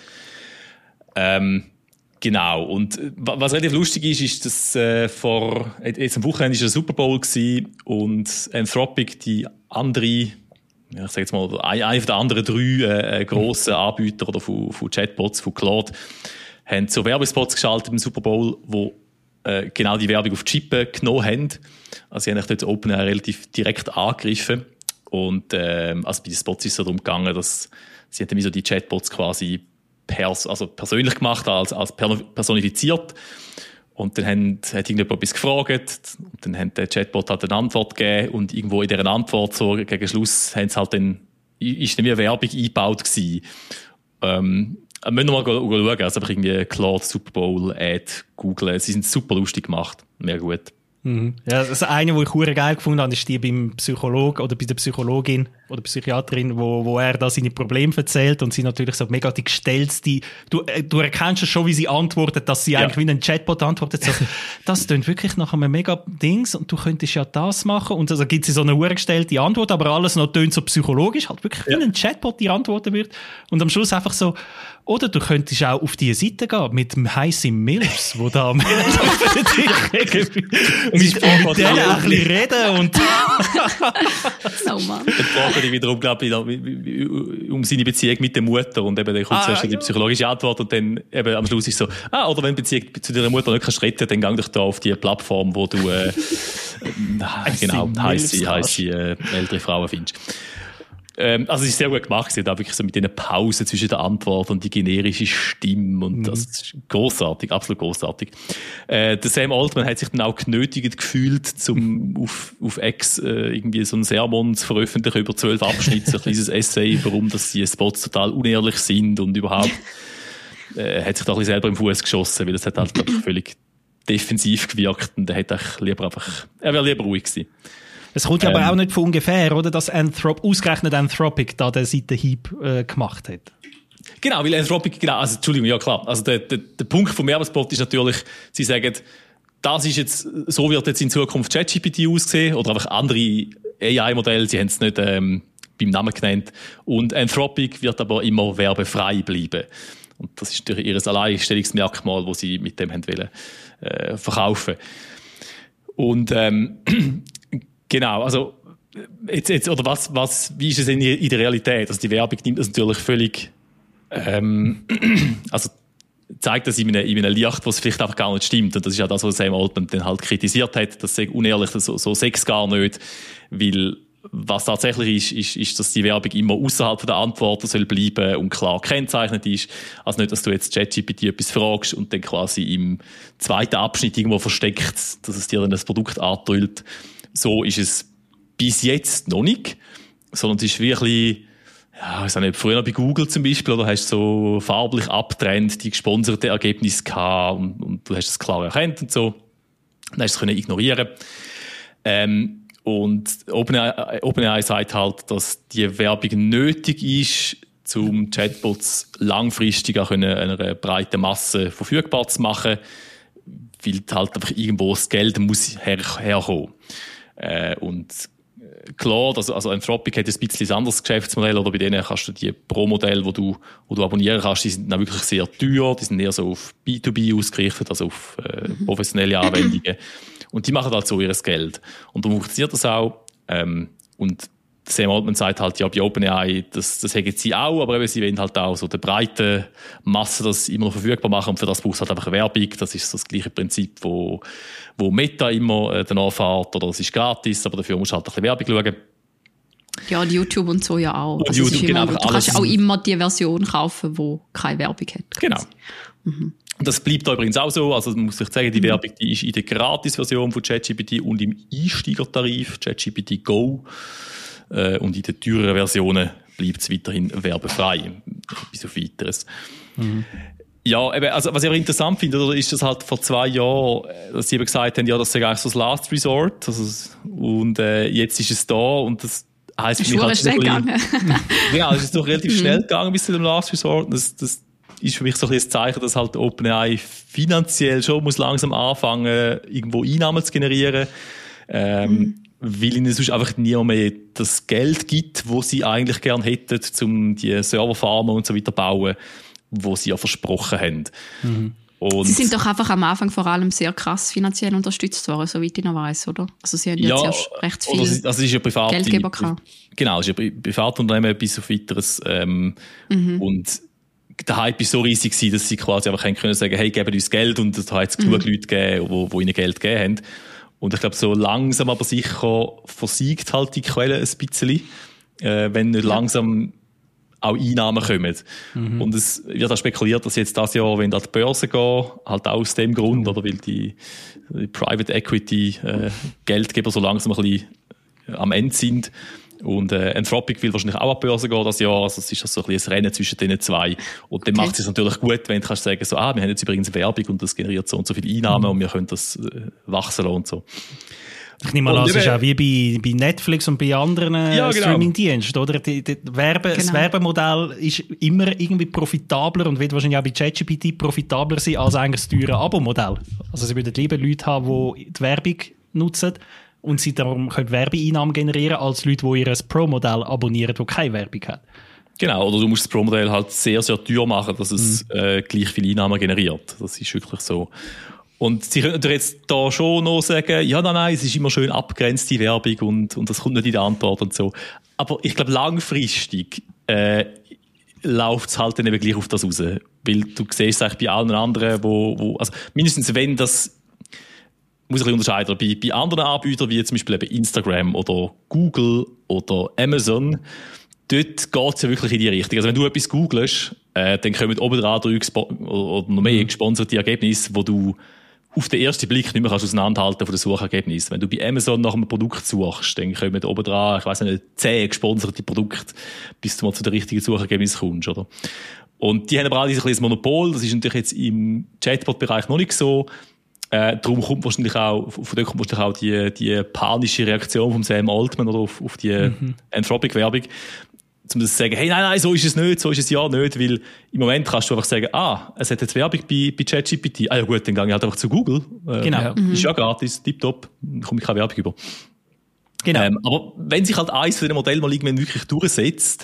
Ähm, genau. Und was relativ lustig ist, ist, dass äh, vor jetzt am Wochenende ist der Super Bowl gewesen und Anthropic, die andere, ja, ich sage jetzt mal, einer der anderen drei äh, grossen Anbieter oder von, von Chatbots, von Claude, haben so Werbespots geschaltet im Super Bowl, wo äh, genau die Werbung auf die Chippe genommen haben. Also sie haben dort OpenAI relativ direkt angegriffen. Und ähm, also bei den Spots ist es so darum gegangen, dass sie haben so die Chatbots quasi pers- also persönlich gemacht, als, als personifiziert. Und dann haben, hat irgendjemand etwas gefragt. Und dann hat der Chatbot halt eine Antwort gegeben. Und irgendwo in dieser Antwort, so gegen Schluss, haben sie halt dann, ist dann wie eine Werbung eingebaut gewesen. Ähm, wir müssen noch mal schauen. Also einfach irgendwie Claude Super Bowl Ad googlen. Sie sind super lustig gemacht. Mehr gut. Mhm. Ja, das eine, wo ich hure geil gefunden habe, ist die beim Psychologen oder bei der Psychologin oder Psychiaterin, wo, wo er da seine Probleme erzählt und sie natürlich so mega die gestellte, du, äh, du erkennst schon, wie sie antwortet, dass sie ja. eigentlich wie ein Chatbot antwortet, so, das klingt wirklich nach einem mega Dings und du könntest ja das machen und also gibt sie so eine hure gestellte Antwort, aber alles noch tönt so psychologisch, halt wirklich ja. wie ein Chatbot die antworten wird und am Schluss einfach so, oder du könntest auch auf die Seite gehen mit dem heißen Milfs, wo da mit mit denen auch ein bisschen reden und so, Mann. Dann fragt er wiederum, glaube ich, um seine Beziehung mit der Mutter und eben dann kommt ah, zuerst ja. die psychologische Antwort und dann eben am Schluss ist so, ah, oder wenn die Beziehung zu deiner Mutter nicht kannst retten, dann gang dich da auf die Plattform, wo du äh, äh, genau, heisse, heisse äh, ältere Frauen findest. Ähm, also es ist sehr gut gemacht, da wirklich so mit diesen Pausen zwischen der Antwort und die generische Stimme und mhm. das ist grossartig, absolut grossartig. Äh, der Sam Altman hat sich dann auch genötigt gefühlt, zum auf, auf X äh, irgendwie so einen Sermon zu veröffentlichen über zwölf Abschnitte, so ein kleines Essay, warum dass die Spots total unehrlich sind und überhaupt äh, hat sich da ein bisschen selber im Fuß geschossen, weil das hat halt völlig defensiv gewirkt und er hat lieber einfach, er wäre lieber ruhig gewesen. Es kommt ja ähm, aber auch nicht von ungefähr, oder? Dass Anthrop, ausgerechnet Anthropic da den Seitenhieb äh, gemacht hat. Genau, weil Anthropic, genau, also Entschuldigung, ja klar. Also der, der, der Punkt vom Werbespot ist natürlich, sie sagen, das ist jetzt, so wird jetzt in Zukunft ChatGPT aussehen oder einfach andere A I-Modelle, sie haben es nicht ähm, beim Namen genannt. Und Anthropic wird aber immer werbefrei bleiben. Und das ist natürlich ihr Alleinstellungsmerkmal, das sie mit dem haben wollen, äh, verkaufen. Und ähm, genau, also jetzt, jetzt oder was, was, wie ist es in, in der Realität? Also die Werbung nimmt das natürlich völlig, ähm, also zeigt das in einem, in einem Licht, was vielleicht einfach gar nicht stimmt. Und das ist ja das, was Sam Altman dann halt kritisiert hat. Das sei unehrlich, so, so sechs gar nicht, weil was tatsächlich ist, ist, ist, dass die Werbung immer außerhalb der Antworten soll bleiben und klar gekennzeichnet ist. Also nicht, dass du jetzt ChatGPT etwas fragst und dann quasi im zweiten Abschnitt irgendwo versteckt, dass es dir dann das Produkt antrüllt. So ist es bis jetzt noch nicht, sondern es ist wirklich, ja, ich weiß nicht, früher bei Google zum Beispiel, oder hast du so farblich abgetrennt die gesponserte Ergebnisse gehabt und, und du hast es klar erkannt und so. Dann hast du es können ignorieren. Ähm, Und OpenAI, OpenAI sagt halt, dass die Werbung nötig ist, um Chatbots langfristig auch einer breiten Masse verfügbar zu machen, weil halt einfach irgendwo das Geld muss her, herkommen. Äh, und klar, also, also Anthropic hat ein bisschen ein anderes Geschäftsmodell, oder bei denen kannst du die Pro-Modelle, die du, wo du abonnieren kannst, die sind dann wirklich sehr teuer, die sind eher so auf B zwei B ausgerichtet, also auf äh, professionelle Anwendungen. Und die machen halt so ihr Geld. Und dann funktioniert das auch. Ähm, und Sam Altman sagt halt, ja, bei OpenAI, das, das haben sie auch, aber eben, sie wollen halt auch so der breiten Masse das immer noch verfügbar machen. Und für das braucht es halt einfach Werbung. Das ist so das gleiche Prinzip, wo, wo Meta immer äh, danach fährt. Oder es ist gratis, aber dafür musst du halt ein bisschen Werbung schauen. Ja, und YouTube und so ja auch. Also YouTube, immer, genau, du kannst auch immer die Version kaufen, die keine Werbung hat. Genau. Mhm. Das bleibt da übrigens auch so. Also man muss sich sagen, die mhm. Werbung die ist in der Gratis-Version von ChatGPT und im Einsteigertarif ChatGPT Go. Äh, und in den teureren Versionen bleibt es weiterhin werbefrei. Bis auf Weiteres. Mhm. Ja, eben, also was ich aber interessant finde, oder, ist, dass halt vor zwei Jahren, dass sie eben gesagt haben, ja, das sei eigentlich so das Last Resort. Also, und äh, jetzt ist es da und das heisst für mich halt schnell gegangen. Ja, es ist doch relativ schnell gegangen bis zu dem Last Resort. Das, das ist für mich so ein bisschen das Zeichen, dass halt OpenAI finanziell schon muss langsam anfangen, irgendwo Einnahmen zu generieren. Ähm, mhm. Weil ihnen sonst einfach niemand mehr das Geld gibt, das sie eigentlich gerne hätten, um die Serverfarmen und so weiter zu bauen, wo sie ja versprochen haben. Mhm. Und sie sind doch einfach am Anfang vor allem sehr krass finanziell unterstützt worden, soweit ich noch weiss, oder? Also sie haben ja, jetzt erst recht viel also es ist ja private, Geldgeber gehabt. Genau, es ist ja Privatunternehmen bis auf weiteres. Ähm, mhm. Und der Hype war so riesig gewesen, dass sie quasi einfach können sagen, hey, geben uns Geld, und es hat genug mhm. Leute gegeben, die, die ihnen Geld gegeben haben. Und ich glaube, so langsam aber sicher versiegt halt die Quelle ein bisschen, äh, wenn nicht ja. langsam auch Einnahmen kommen. Mhm. Und es wird auch spekuliert, dass jetzt das Jahr, wenn da die Börse gehen, halt auch aus dem Grund, oder weil die, die Private Equity äh, Geldgeber so langsam ein bisschen am Ende sind. Und äh, Anthropic will wahrscheinlich auch an die Börse gehen das Jahr. Also es ist so ein bisschen ein Rennen zwischen den zwei. Und dann okay. macht es natürlich gut, wenn du kannst sagen, so, ah, wir haben jetzt übrigens Werbung und das generiert so und so viele Einnahmen mhm. und wir können das äh, wachsen lassen und so. Ich nehme mal an, es ist auch wie bei, bei Netflix und bei anderen ja, genau. Streaming-Diensten, oder? Die, die Werbe, genau. Das Werbemodell ist immer irgendwie profitabler und wird wahrscheinlich auch bei ChatGPT profitabler sein als eigentlich das teure Abo-Modell. Also sie würden lieber Leute haben, die die Werbung nutzen und sie darum können Werbeeinnahmen generieren, als Leute, die ihr Pro-Modell abonnieren, das keine Werbung hat. Genau, oder du musst das Pro-Modell halt sehr, sehr teuer machen, dass es mhm. äh, gleich viele Einnahmen generiert. Das ist wirklich so. Und sie können natürlich jetzt da schon noch sagen, ja, nein, nein, es ist immer schön abgrenzt, die Werbung, und, und das kommt nicht in der Antwort und so. Aber ich glaube, langfristig äh, läuft es halt dann eben gleich auf das raus. Weil du siehst es eigentlich bei allen anderen, wo, wo also mindestens wenn das, muss ich ein bisschen unterscheiden, bei, bei anderen Anbietern, wie zum Beispiel eben Instagram oder Google oder Amazon, dort geht es ja wirklich in die Richtung. Also wenn du etwas googelst, äh, dann kommen oben dran drei gespo- oder noch mehr gesponserte Ergebnisse, wo du auf den ersten Blick nicht mehr kannst auseinanderhalten von den Suchergebnissen. Wenn du bei Amazon nach einem Produkt suchst, dann kommen oben dran, ich weiss nicht, zehn gesponserte Produkte, bis du mal zu den richtigen Suchergebnissen kommst, oder? Und die haben aber alle ein bisschen das Monopol. Das ist natürlich jetzt im Chatbot-Bereich noch nicht so. Äh, darum kommt wahrscheinlich auch, von dort kommt wahrscheinlich auch die, die panische Reaktion von Sam Altman oder auf, auf die mhm. Anthropic-Werbung. um das zu sagen, hey, nein, nein, so ist es nicht, so ist es ja nicht, weil im Moment kannst du einfach sagen, ah, es hat jetzt Werbung bei, bei ChatGPT, ah ja gut, dann gehe ich halt einfach zu Google. Äh, Genau. Mhm. Ist ja gratis, tipptopp, komme ich keine Werbung über. Genau. Ähm, aber wenn sich halt eins von den Modellen mal irgendwann wirklich durchsetzt,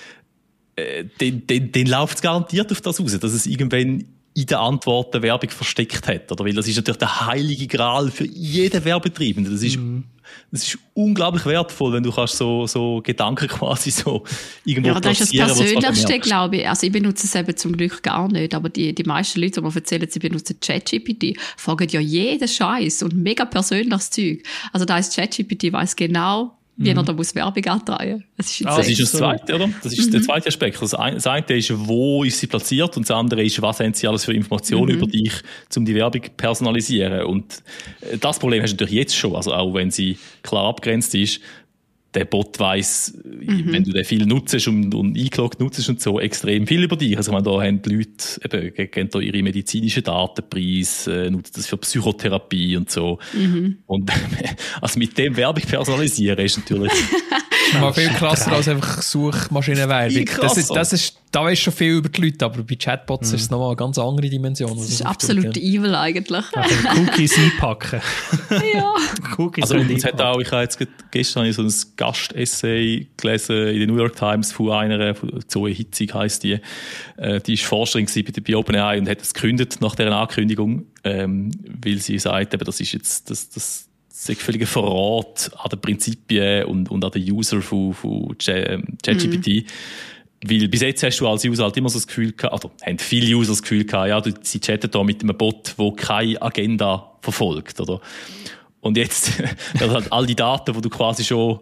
äh, dann, dann, dann läuft es garantiert auf das raus, dass es irgendwann in den Antworten Werbung versteckt hat. Oder? Weil das ist natürlich der heilige Gral für jeden Werbetreibenden. Das ist, mhm. das ist unglaublich wertvoll, wenn du kannst so, so Gedanken quasi so irgendwo ja, das ist das platzieren, Persönlichste, glaube ich. Also ich benutze es eben zum Glück gar nicht, aber die, die meisten Leute, die mir erzählen, sie benutzen ChatGPT, fragen ja jeden Scheiß und mega persönliches Zeug. Also da ist ChatGPT weiss genau, wie er da muss Werbung antragen. Das ist, ah, das ist das Zweite, oder? Das ist mhm. der zweite Aspekt. Das eine ist, wo ist sie platziert, und das andere ist, was haben sie alles für Informationen mhm. über dich, um die Werbung zu personalisieren. Und das Problem hast du natürlich jetzt schon, also auch wenn sie klar abgrenzt ist. Der Bot weiss, mhm. wenn du den viel nutzt und, und eingeloggt nutzt und so, extrem viel über dich. Also, ich meine, da haben die Leute eben, geben da ihre medizinischen Datenpreise, äh, nutzen das für Psychotherapie und so. Mhm. Und, also mit dem Werbung personalisieren ist natürlich... mal viel krasser als einfach Suchmaschinenwerbung. Das ist, das ist, da weisst schon viel über die Leute, aber bei Chatbots mhm. ist es nochmal eine ganz andere Dimension. Das ist absolut evil eigentlich. Also Cookies einpacken. Ja. Cookies also, und es hat auch, ich habe jetzt gestern so ein Gast-Essay gelesen in der New York Times von einer, von Zoe Hitzig heisst die, äh, die ist Forscherin bei, bei OpenAI und hat es gekündigt nach dieser Ankündigung, ähm, weil sie sagt, eben, das ist jetzt, das, das, das ist völliger Verrat an den Prinzipien und, und an den User von, von ChatGPT. Mhm. Weil bis jetzt hast du als User halt immer so das Gefühl gehabt, also haben viele User das Gefühl gehabt, ja, du, sie chatten da mit einem Bot, der keine Agenda verfolgt, oder? Und jetzt, werden halt all die Daten, die du quasi schon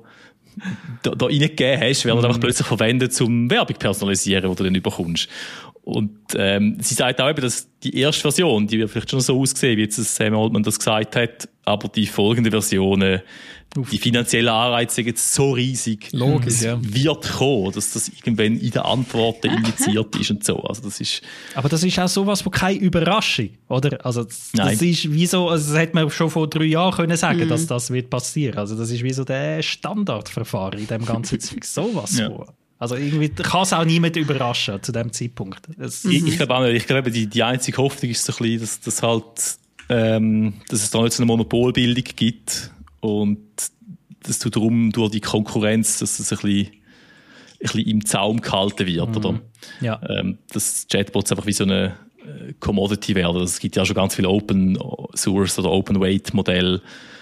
da, da reingegeben hast, werden mhm. einfach plötzlich verwendet, zum Werbung personalisieren, die du dann überkommst. Und ähm, sie sagt auch eben, dass die erste Version, die wird vielleicht schon so aussehen, wie jetzt Sam Altman das gesagt hat, aber die folgenden Versionen, Uff. die finanziellen Anreize sind jetzt so riesig, Logisch, es ja. wird kommen, dass das irgendwann in den Antworten indiziert ist und so. Also das ist aber das ist auch sowas, wo keine Überraschung, oder? Also das, das ist wie so, also das hätte man schon vor drei Jahren können sagen, mhm. dass das wird passieren. Also das ist wie so der Standardverfahren in dem ganzen Zeug. Sowas ja. vor. Also irgendwie kann es auch niemand überraschen zu dem Zeitpunkt. Das ich ich glaube auch nicht. Ich glaube, die, die einzige Hoffnung ist so ein bisschen, dass, dass, halt, ähm, dass es da nicht so eine Monopolbildung gibt und dass du darum durch die Konkurrenz, dass es ein bisschen, ein bisschen im Zaum gehalten wird. Mhm. Oder? Ja. Ähm, dass Chatbots einfach wie so eine Commodity werden. Es gibt ja schon ganz viele Open Source oder Open Weight Modelle,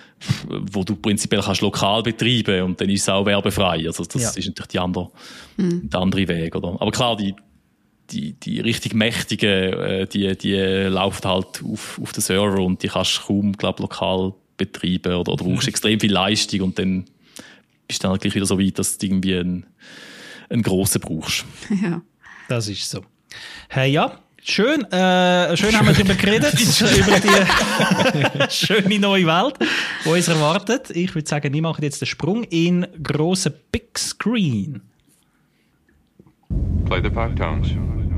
wo du prinzipiell kannst lokal betreiben und dann ist es auch werbefrei. Also das ja. ist natürlich die andere, mhm. der andere Weg, oder? Aber klar, die, die, die richtig mächtigen, äh, die, die laufen halt auf, auf den Server und die kannst du kaum, glaub, lokal betreiben oder, oder brauchst mhm. extrem viel Leistung und dann bist du dann gleich wieder so weit, dass du irgendwie einen, einen grossen brauchst. Ja. Das ist so. Hey, ja. Schön, äh, schön haben wir darüber geredet, über die schöne neue Welt, die uns erwartet. Ich würde sagen, wir machen jetzt den Sprung in grossen Big Screen. Play the five tones.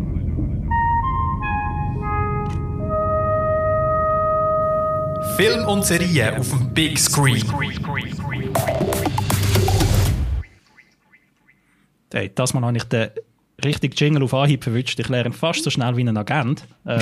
Film und Serie auf dem Big Screen. Hey, das mal habe ich den richtig Jingle auf Anhieb verwünscht. Ich lerne fast so schnell wie ein Agent. Äh.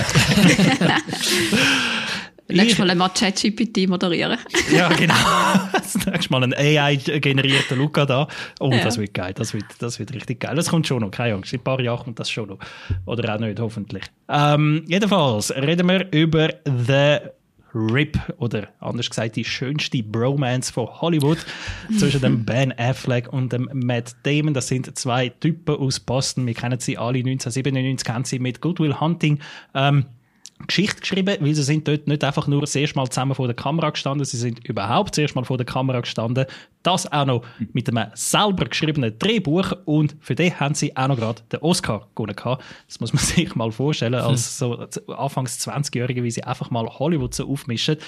Nächstes Mal einmal ChatGPT moderieren. Ja, genau. Das nächste Mal ein A I-generierter Luca da. Oh, ja. das wird geil. Das wird, das wird richtig geil. Das kommt schon noch. Keine Angst. In ein paar Jahren kommt das schon noch. Oder auch nicht, hoffentlich. Ähm, jedenfalls reden wir über The Rip, oder anders gesagt die schönste Bromance von Hollywood zwischen dem Ben Affleck und dem Matt Damon. Das sind zwei Typen aus Boston. Wir kennen sie alle. neunzehnhundertsiebenundneunzig kennen sie mit Good Will Hunting ähm, Geschichte geschrieben, weil sie sind dort nicht einfach nur das erste Mal zusammen vor der Kamera gestanden, sie sind überhaupt das erste Mal vor der Kamera gestanden. Das auch noch mit einem selber geschriebenen Drehbuch und für den haben sie auch noch gerade den Oscar gewonnen gehabt. Das muss man sich mal vorstellen, als so anfangs zwanzigjährige, wie sie einfach mal Hollywood so aufmischen.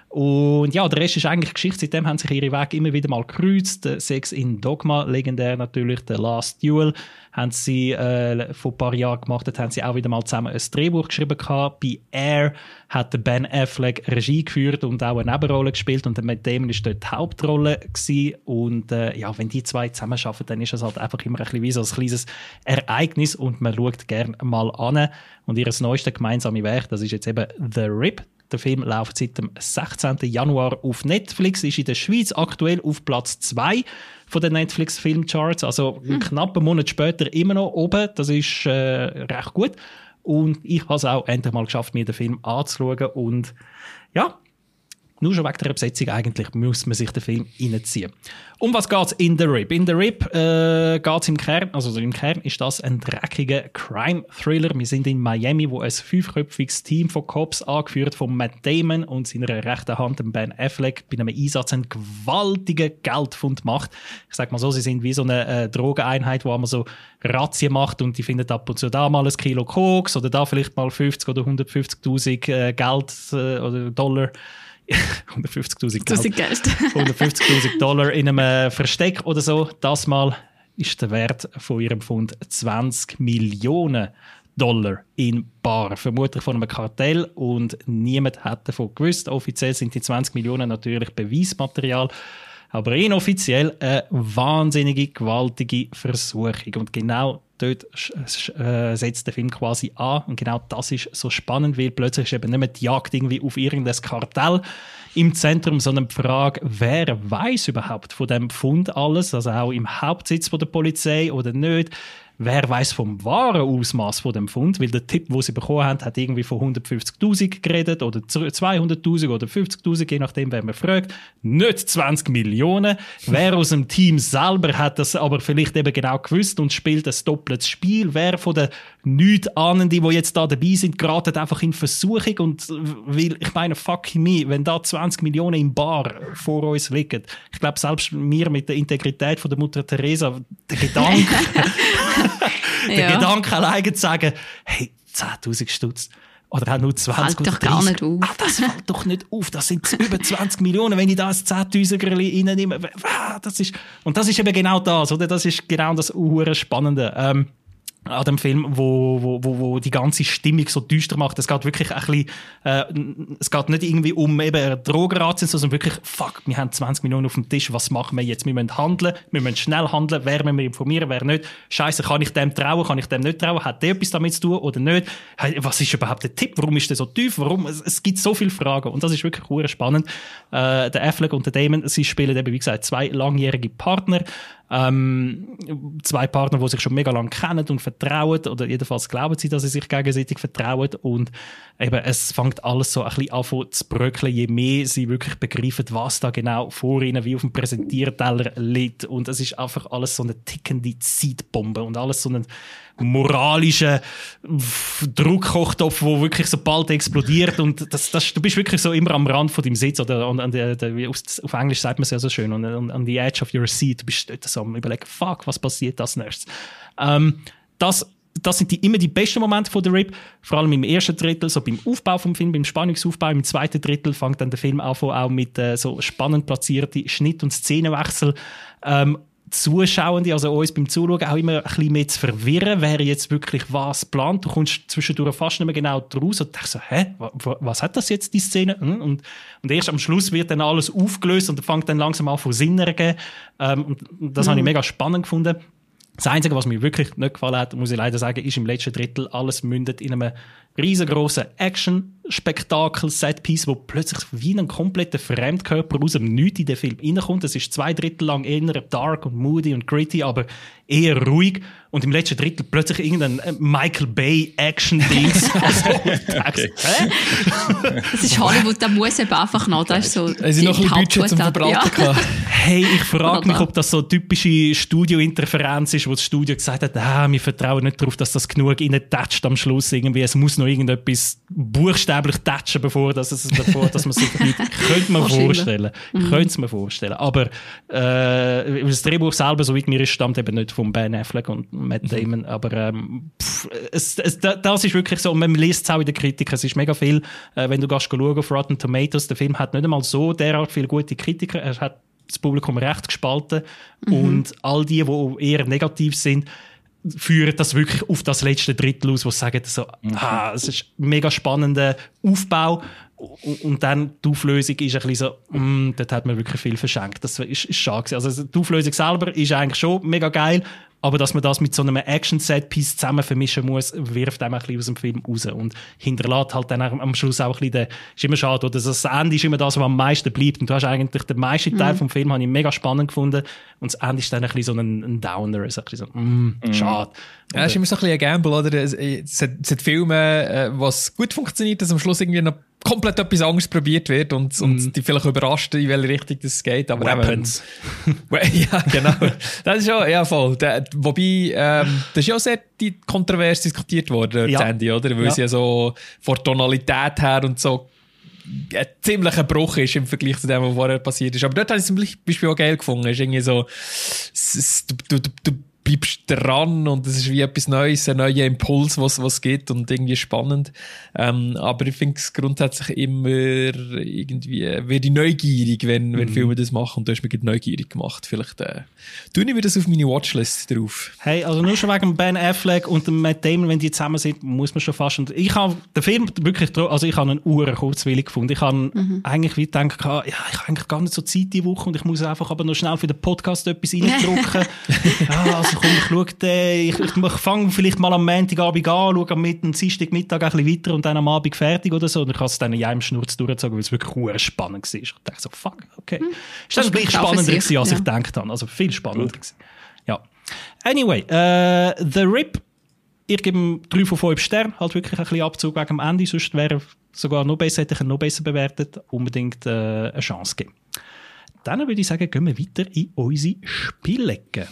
Und ja, der Rest ist eigentlich Geschichte. Seitdem haben sich ihre Wege immer wieder mal gekreuzt. Sex in Dogma, legendär natürlich, The Last Duel, haben sie äh, vor ein paar Jahren gemacht. Dort haben sie auch wieder mal zusammen ein Drehbuch geschrieben gehabt. Bei Air hat der Ben Affleck Regie geführt und auch eine Nebenrolle gespielt. Und der Matt Damon ist dort die Hauptrolle gewesen. Und äh, ja, wenn die zwei zusammenarbeiten, dann ist das halt einfach immer ein bisschen wie so ein kleines Ereignis und man schaut gerne mal an. Und ihr neuestes gemeinsames Werk, das ist jetzt eben The Rip. Der Film läuft seit dem sechzehnten Januar auf Netflix, ist in der Schweiz aktuell auf Platz zwei von den Netflix-Filmcharts, also einen knappen Monat später immer noch oben. Das ist äh, recht gut. Und ich habe es auch endlich mal geschafft, mir den Film anzuschauen. Und ja, nur schon wegen der Besetzung eigentlich muss man sich den Film reinziehen. Um was geht es in The Rip? In The Rip äh, geht es im Kern, also im Kern ist das ein dreckiger Crime-Thriller. Wir sind in Miami, wo ein fünfköpfiges Team von Cops, angeführt von Matt Damon und seiner rechten Hand, Ben Affleck, bei einem Einsatz einen gewaltigen Geldfund macht. Ich sag mal so, sie sind wie so eine äh, Drogeneinheit, wo man so Razzien macht und die findet ab und zu da mal ein Kilo Koks oder da vielleicht mal fünfzig oder hundertfünfzigtausend äh, Geld äh, oder Dollar. hundertfünfzigtausend Geld. hundertfünfzigtausend Dollar in einem Versteck oder so. Das Mal ist der Wert von ihrem Fund zwanzig Millionen Dollar in bar. Vermutlich von einem Kartell und niemand hat davon gewusst. Offiziell sind die zwanzig Millionen natürlich Beweismaterial, aber inoffiziell eine wahnsinnige, gewaltige Versuchung. Und genau dort äh, setzt der Film quasi an. Und genau das ist so spannend, weil plötzlich ist eben nicht mehr die Jagd irgendwie auf irgendein Kartell im Zentrum, sondern die Frage, wer weiß überhaupt von dem Fund alles, also auch im Hauptsitz von der Polizei oder nicht. Wer weiß vom wahren Ausmaß von dem Fund, weil der Tipp, den sie bekommen haben, hat irgendwie von hundertfünfzigtausend geredet oder zweihunderttausend oder fünfzigtausend, je nachdem, wer man fragt. Nicht zwanzig Millionen. Wer aus dem Team selber hat das aber vielleicht eben genau gewusst und spielt ein doppeltes Spiel. Wer von den Nichtsahnenden, die jetzt da dabei sind, geraten einfach in Versuchung und weil, ich meine, fuck me, wenn da zwanzig Millionen im Bar vor uns liegen. Ich glaube, selbst wir mit der Integrität von der Mutter Teresa, der Gedanke, der ja. Gedanke alleine zu sagen, hey, zehntausend Stutz oder auch nur zwanzig fällt oder doch gar nicht auf. Ah, das fällt doch nicht auf. Das sind über zwanzig Millionen, wenn ich da ein Zehntausenderli reinnehme. Das ist, und das ist eben genau das, oder? Das ist genau das hure Spannende. Ähm, an dem Film, wo, wo, wo, wo die ganze Stimmung so düster macht. Es geht wirklich ein bisschen, äh, es geht nicht irgendwie um eben Drogenrazzien, sondern wirklich, fuck, wir haben zwanzig Millionen auf dem Tisch, was machen wir jetzt? Wir müssen handeln, wir müssen schnell handeln, wer müssen wir informieren, wer nicht? Scheiße, kann ich dem trauen, kann ich dem nicht trauen? Hat der etwas damit zu tun oder nicht? Hey, was ist überhaupt der Tipp? Warum ist der so tief? Warum? Es, es gibt so viele Fragen und das ist wirklich sehr spannend. Äh, der Affleck und der Damon, sie spielen eben, wie gesagt, zwei langjährige Partner. Ähm, zwei Partner, die sich schon mega lange kennen und vertrauen, oder jedenfalls glauben sie, dass sie sich gegenseitig vertrauen und eben, es fängt alles so ein bisschen an zu bröckeln, je mehr sie wirklich begreifen, was da genau vor ihnen wie auf dem Präsentierteller liegt und es ist einfach alles so eine tickende Zeitbombe und alles so ein moralischer Druckkochtopf, wo wirklich so bald explodiert und das, das, du bist wirklich so immer am Rand von deinem Sitz oder an, an der, der, auf Englisch sagt man es ja so schön, on, on, on the edge of your seat, du bist dort so am überlegen, fuck, was passiert als nächstes. Ähm, das Das sind die, immer die besten Momente von The Rip, vor allem im ersten Drittel, so beim Aufbau vom Film, beim Spannungsaufbau. Im zweiten Drittel fängt dann der Film an, auch mit äh, so spannend platzierten Schnitt- und Szenenwechsel. Ähm, Zuschauende, also uns beim Zuschauen, auch immer ein bisschen mehr zu verwirren, wer jetzt wirklich was plant. Du kommst zwischendurch fast nicht mehr genau draus und denkst so, hä, was hat das jetzt, die Szene? Und, und erst am Schluss wird dann alles aufgelöst und fängt dann langsam an von Sinn ergeben. Ähm, und das mhm. habe ich mega spannend gefunden. Das Einzige, was mir wirklich nicht gefallen hat, muss ich leider sagen, ist im letzten Drittel alles mündet in einem riesengroßen Action-Spektakel-Setpiece, wo plötzlich wie ein kompletter Fremdkörper aus dem Nichts in den Film reinkommt. Es ist zwei Drittel lang eher dark und moody und gritty, aber eher ruhig. Und im letzten Drittel plötzlich irgendein Michael Bay-Action-Dings. Okay. Hä? Das ist Hollywood, da muss eben einfach noch, das ist so haben sie noch ein bisschen Budget zum Verbraten gehabt? Hey, ich frage mich, ob das so typische Studio-Interferenz ist, wo das Studio gesagt hat, ah, wir vertrauen nicht darauf, dass das genug reintatscht am Schluss irgendwie. Es muss noch irgendetwas buchstäblich tätschen, bevor dass es davor, dass man sich nicht, könnte man vorstellen. Mhm. Könnte es mir vorstellen. Aber, äh, das Drehbuch selber, so wie mir ist, stammt eben nicht von Ben Affleck und Matt Damon, mhm. aber, ähm, pff, es, es, das ist wirklich so, und man liest es auch in den Kritiken, es ist mega viel, äh, wenn du gehst schauen auf Rotten Tomatoes, der Film hat nicht einmal so derart viele gute Kritiker, er hat das Publikum recht gespalten mhm. und all die, die eher negativ sind, führen das wirklich auf das letzte Drittel aus, wo sie sagen, so, mhm. ah, es ist ein mega spannender Aufbau und, und dann die Auflösung ist ein bisschen so, mm, dort hat man wirklich viel verschenkt. Das ist, ist schade. Also die Auflösung selber ist eigentlich schon mega geil, aber dass man das mit so einem Action-Set-Piece zusammen vermischen muss, wirft einem ein bisschen aus dem Film raus und hinterlässt halt dann am Schluss auch ein bisschen den, ist immer schade, oder das Ende ist immer das, was am meisten bleibt und du hast eigentlich den meisten Teil mhm. vom Film habe ich mega spannend gefunden und das Ende ist dann ein bisschen so ein, ein Downer, so ein bisschen so, mm, mhm. schade. Ja, es ist immer so ein bisschen ein Gamble, oder? Es, es, hat, es hat Filme, äh, was gut funktioniert, dass am Schluss irgendwie noch komplett etwas anderes probiert wird und, mm. und die vielleicht überrascht, in welche Richtung das geht. Aber Weapons. Eben, ja, genau. Das ist schon, ja, voll. Der, wobei, ähm, das ist ja auch sehr kontrovers diskutiert worden, ja. das Ende, oder? Weil ja. es ja so von der Tonalität her und so ein ziemlicher Bruch ist im Vergleich zu dem, was vorher passiert ist. Aber dort habe ich es zum Beispiel auch geil gefunden. Es ist irgendwie so, es, es, du, du, du, du bleibst dran und es ist wie etwas Neues, ein neuer Impuls, was was gibt und irgendwie spannend. Ähm, aber ich finde es grundsätzlich immer irgendwie, werde ich neugierig, wenn, wenn mhm. Filme das machen und du hast mich neugierig gemacht. Vielleicht äh, tue ich mir das auf meine Watchlist drauf. Hey, also nur schon wegen Ben Affleck und dem Matt Damon, wenn die zusammen sind, muss man schon fast... Und ich habe den Film wirklich... Also ich habe einen Uhren kurzwillig gefunden. Ich habe mhm. eigentlich wie gedacht, ja, ich habe eigentlich gar nicht so Zeit die Woche und ich muss einfach aber noch schnell für den Podcast etwas reindrücken. Ja, also komm, ich schaue den, ich, ich, ich fange vielleicht mal am Montagabend an, schaue am Mittag, Dienstagmittag ein bisschen weiter und dann am Abend fertig oder so. Und ich habe es dann in einem Schnurz durchgezogen, weil es wirklich sehr spannend war. Ich dachte so, fuck, okay. Hm. Ist dann gleich spannender gewesen, als ja. ich gedacht habe. Also viel spannender gewesen. Ja. Anyway, äh, The Rip, ich gebe ihm drei von fünf Sternen, halt wirklich ein bisschen Abzug wegen dem Ende, sonst wäre er sogar noch besser, hätte ich ihn noch besser bewertet, unbedingt äh, eine Chance geben. Dann würde ich sagen, gehen wir weiter in unsere Spielecke.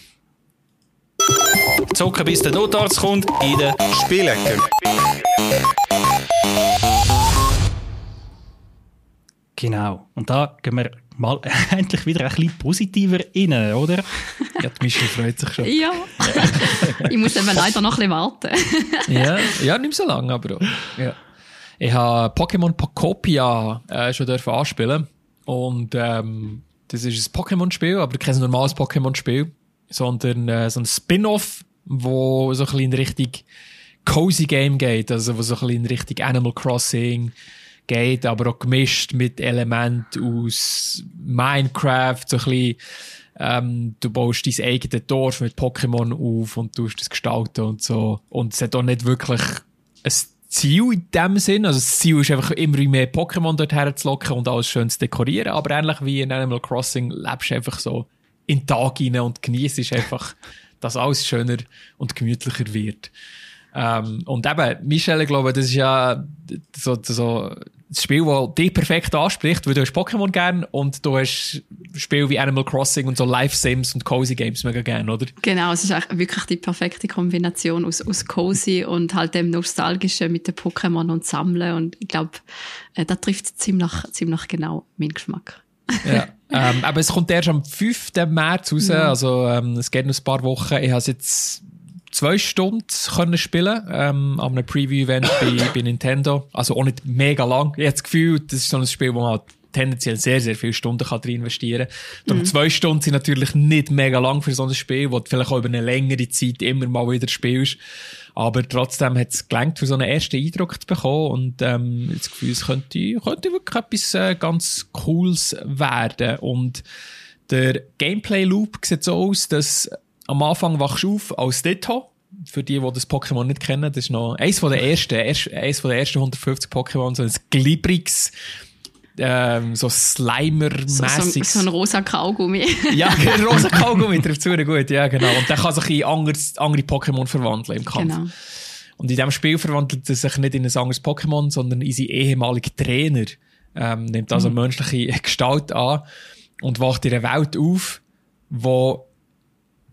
Zocken, bis der Notarzt kommt, in der Spielecke. Genau. Und da gehen wir mal endlich wieder ein bisschen positiver rein, oder? Ja, die Michelle freut sich schon. Ja. Ich muss eben leider noch ein bisschen warten. ja, ja, nicht so lange, aber auch. Ja. Ich habe Pokémon Pokopia äh, schon dürfen anspielen. Und ähm, das ist ein Pokémon-Spiel, aber kein normales Pokémon-Spiel, sondern äh, so ein Spin-off, wo so ein bisschen in Richtung Cozy Game geht, also wo so ein bisschen in Richtung Animal Crossing geht, aber auch gemischt mit Elementen aus Minecraft, so ein bisschen, ähm, du baust dein eigenes Dorf mit Pokémon auf und tust das gestalten und so. Und es hat auch nicht wirklich ein Ziel in dem Sinn, also das Ziel ist einfach immer mehr Pokémon dort herzulocken und alles schön zu dekorieren, aber ähnlich wie in Animal Crossing lebst du einfach so in den Tag rein und genießt einfach, dass alles schöner und gemütlicher wird. Ähm, und eben, Michelle, ich glaube, das ist ja so, so das Spiel, das dich perfekt anspricht, weil du hast Pokémon gern und du hast Spiele wie Animal Crossing und so Live-Sims und Cozy Games mega gern, oder? Genau, es ist eigentlich wirklich die perfekte Kombination aus, aus Cozy und halt dem Nostalgischen mit den Pokémon und Sammeln und ich glaube, äh, das trifft ziemlich, ziemlich genau meinen Geschmack. Ja. ähm, aber es kommt erst am fünften März raus, ja. Also ähm, es geht noch ein paar Wochen. Ich habe es jetzt zwei Stunden können spielen ähm, an einem Preview-Event bei, bei Nintendo. Also auch nicht mega lang. Ich habe das Gefühl, das ist so ein Spiel, wo man halt tendenziell sehr, sehr viele Stunden kann drin investieren kann. Darum mhm. zwei Stunden sind natürlich nicht mega lang für so ein Spiel, wo du vielleicht auch über eine längere Zeit immer mal wieder spielst. Aber trotzdem hat es gelangt, für so einen ersten Eindruck zu bekommen. Und ähm, das Gefühl, es könnte, könnte wirklich etwas äh, ganz Cooles werden. Und der Gameplay-Loop sieht so aus, dass am Anfang wachst du auf als Ditto. Für die, die das Pokémon nicht kennen, das ist noch eins von der ersten, erst, eins von der ersten hundertfünfzig Pokémon, so ein glibriges, ähm, so Slimer-mässig. So, so, so ein rosa Kaugummi. Ja, ein rosa Kaugummi trifft zu gut, ja, genau. Und der kann sich in anderes, andere Pokémon verwandeln im Kampf. Genau. Und in diesem Spiel verwandelt er sich nicht in ein anderes Pokémon, sondern in seinen ehemaligen Trainer. Ähm, nimmt also mhm. menschliche Gestalt an und wacht in einer Welt auf, wo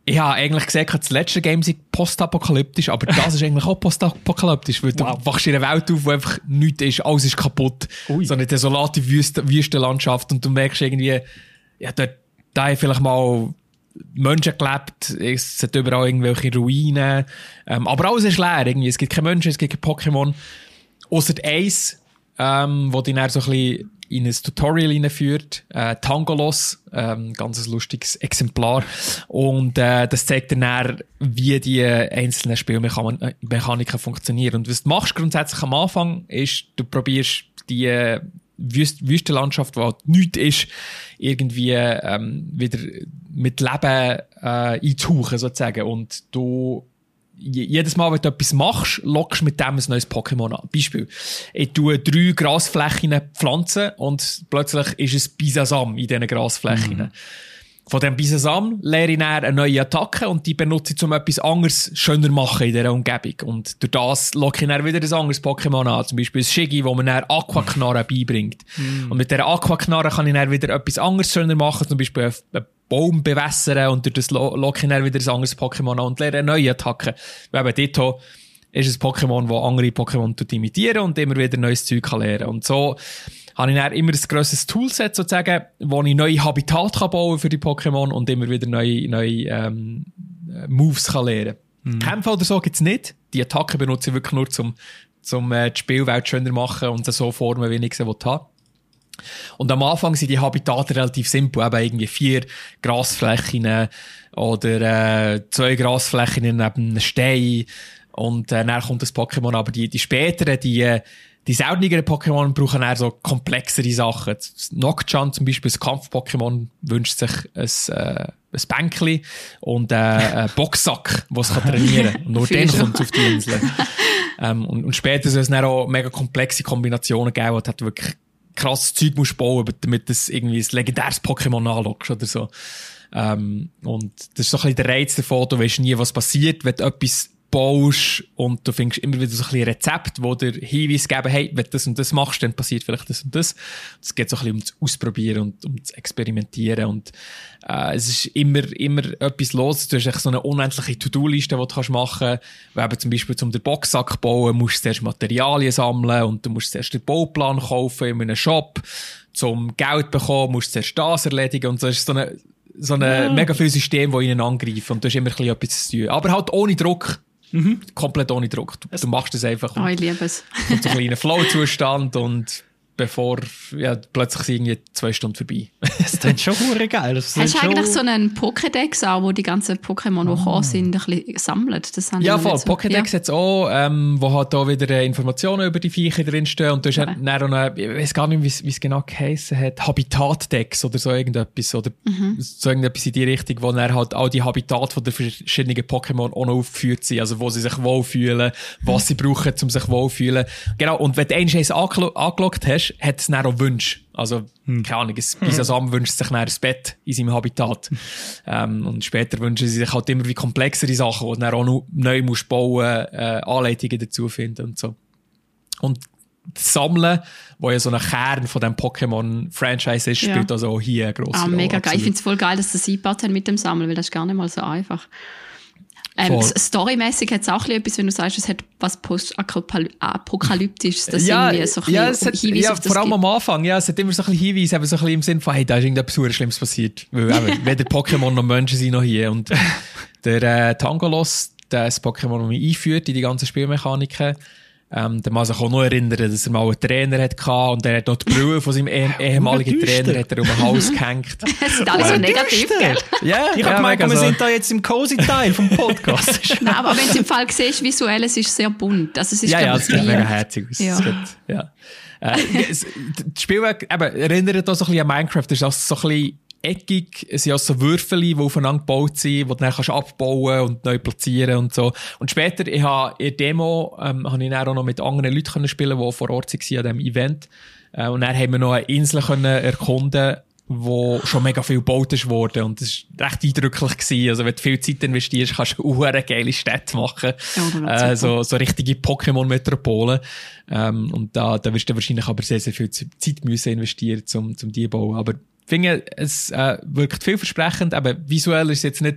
ich habe eigentlich gesagt, das letzte Game sei postapokalyptisch, aber das ist eigentlich auch postapokalyptisch, weil Wow. du wachst in einer Welt auf, wo einfach nichts ist, alles ist kaputt. Ui. So eine desolate Wüste, Wüstenlandschaft und du merkst irgendwie, ja, da, da haben vielleicht mal Menschen gelebt, es hat überall irgendwelche Ruinen, ähm, aber alles ist leer irgendwie, es gibt keine Menschen, es gibt keine Pokémon, ausser eins, ähm, wo dich dann so ein bisschen in ein Tutorial hineinführt, äh, Tangolos, ähm, ganz ein lustiges Exemplar. Und äh, das zeigt dir dann, wie die einzelnen Spielmechaniken funktionieren. Und was du machst grundsätzlich am Anfang, ist, du probierst die äh, Wüst Wüstenlandschaft, die halt nichts ist, irgendwie ähm, wieder mit Leben äh, einzutauchen, sozusagen. Und du jedes Mal, wenn du etwas machst, lockst mit dem ein neues Pokémon an. Beispiel. Ich tue drei Grasflächen pflanzen und plötzlich ist es Bisasam in diesen Grasflächen. Mhm. Von diesem Bisasam lehre ich dann eine neue Attacke und die benutze ich, um etwas anderes schöner zu machen in dieser Umgebung. Und durch das locke ich dann wieder ein anderes Pokémon an. Zum Beispiel ein Shiggy, wo man dann Aquaknarre beibringt. Mhm. Und mit dieser Aquaknarre kann ich dann wieder etwas anderes schöner machen. Zum Beispiel ein Baum bewässern und durch das locke ich dann wieder ein anderes Pokémon an und lehre eine neue Attacke. Weil eben dort ist ein Pokémon, das andere Pokémon imitieren und immer wieder neues Zeug kann lernen. Und so habe ich dann immer ein grosses Toolset sozusagen, wo ich neue Habitate kann bauen für die Pokémon und immer wieder neue, neue ähm, Moves kann lernen. Mhm. Kämpfe oder so gibt's nicht. Die Attacken benutze ich wirklich nur zum, zum äh, die Spielwelt schöner machen und so formen, wie ich sie haben. Und am Anfang sind die Habitate relativ simpel, eben irgendwie vier Grasflächen oder äh, zwei Grasflächen neben einem Stein und äh, dann kommt das Pokémon, aber die, die späteren, die die selteneren Pokémon brauchen eher so komplexere Sachen. Das Nocturne zum Beispiel, das Kampf-Pokémon, wünscht sich ein, äh, ein Bänkli und äh, einen Boxsack, den es trainieren kann. Und nur dann kommt es auf die Insel. ähm, und, und später soll es dann auch mega komplexe Kombinationen geben, wo du halt wirklich krasses Zeug musst bauen, damit du irgendwie ein legendäres Pokémon anlockst oder so. Ähm, und das ist so ein bisschen der Reiz davon, du weißt nie, was passiert, wenn du etwas baust und du findest immer wieder so ein bisschen Rezept, wo dir Hinweise geben, hey, wenn du das und das machst, dann passiert vielleicht das und das. Es geht so ein bisschen um das Ausprobieren und um das Experimentieren und äh, es ist immer, immer etwas los. Du hast echt so eine unendliche To-Do-Liste, die du kannst machen kannst. Eben zum Beispiel zum den Boxsack bauen, musst du zuerst Materialien sammeln und du musst zuerst den Bauplan kaufen in einem Shop. Zum Geld bekommen, musst du zuerst das erledigen und so ist so eine, so eine ja. mega viel System, das ihnen angreifen und du hast immer ein bisschen etwas zu tun. Aber halt ohne Druck. Mhm. Komplett ohne Druck. Du, du machst das einfach. Oh, ich liebe es. Und so ein kleiner Flow-Zustand und bevor, ja, plötzlich sind irgendwie zwei Stunden vorbei. Das klingt schon hure geil. Das Hast du schon... eigentlich so einen Pokédex auch, wo die ganzen Pokémon, die oh. gekommen sind, ein bisschen sammelt? Das ja, voll. So. Pokédex ja. hat es auch, ähm, wo halt da wieder Informationen über die Viecher drinstehen und du hast ja. dann auch eine, ich weiß gar nicht, wie es genau geheissen hat, Habitatdex oder so irgendetwas, oder mhm. so irgendetwas in die Richtung, wo dann halt auch die Habitate von den verschiedenen Pokémon auch noch aufgeführt sind, also wo sie sich wohlfühlen, was mhm. sie brauchen, um sich wohlfühlen. Genau, und wenn du eins eins angeloggt hast, hat es dann auch Wünsche. Also, hm. keine Ahnung, ein Bisasam wünscht sich dann ein Bett in seinem Habitat. ähm, und später wünschen sie sich halt immer wie komplexere Sachen, die du dann auch noch neu musst bauen, äh, Anleitungen dazu finden und so. Und das Sammeln, wo ja so ein Kern von diesem Pokémon-Franchise ist, spielt ja. also auch hier eine grosse ah, Rolle. Mega Absolut. geil. Ich finde es voll geil, dass sie das eingebaut haben mit dem Sammeln, weil das ist gar nicht mal so einfach. Ähm, storymäßig hat es auch etwas, wenn du sagst, es hat was postapokalyptisches, das ja, irgendwie so ein ja, bisschen hat, Hinweise ja, auf das vor allem gibt. am Anfang, ja, es hat immer so ein bisschen Hinweise, eben so ein bisschen im Sinn von, hey, da ist irgendetwas super Schlimmes passiert. Weil eben, weder Pokémon noch Menschen sind noch hier. Und der äh, Tangolos, das Pokémon, das mich einführt in die ganzen Spielmechaniken, Ähm, der muss sich auch noch erinnern, dass er mal einen Trainer hatte und der hat noch die Brille von seinem eh- ehemaligen Trainer hat er um den Hals gehängt. Das sind alle so negativ, gell? Ja, ich ja, habe gemeint, wir so. sind da jetzt im cozy Teil vom Podcast. Nein, aber wenn du im Fall siehst, visuell, es ist sehr bunt. Also es ist, ja, ja, es sieht wie... mega herzig aus. Ja. Es geht, ja. Äh, es, das Spielwerk eben, erinnert auch so ein bisschen an Minecraft, das ist auch so ein bisschen eckig, es sind auch so Würfel, die aufeinander gebaut sind, die du dann kannst abbauen und neu platzieren und so. Und später, ich habe in der Demo, ähm, habe ich dann auch noch mit anderen Leuten können spielen, die vor Ort waren an diesem Event. Äh, und dann haben wir noch eine Insel können erkunden, wo schon mega viel gebaut ist worden. Und das war recht eindrücklich gewesen. Also, wenn du viel Zeit investierst, kannst du eine geile Städte machen. Ja, äh, so, so richtige Pokémon-Metropolen. Ähm, und da, da wirst du wahrscheinlich aber sehr, sehr viel Zeit müssen investieren, um, um die zu bauen. Aber ich finde, es äh, wirkt vielversprechend, aber visuell ist es jetzt nicht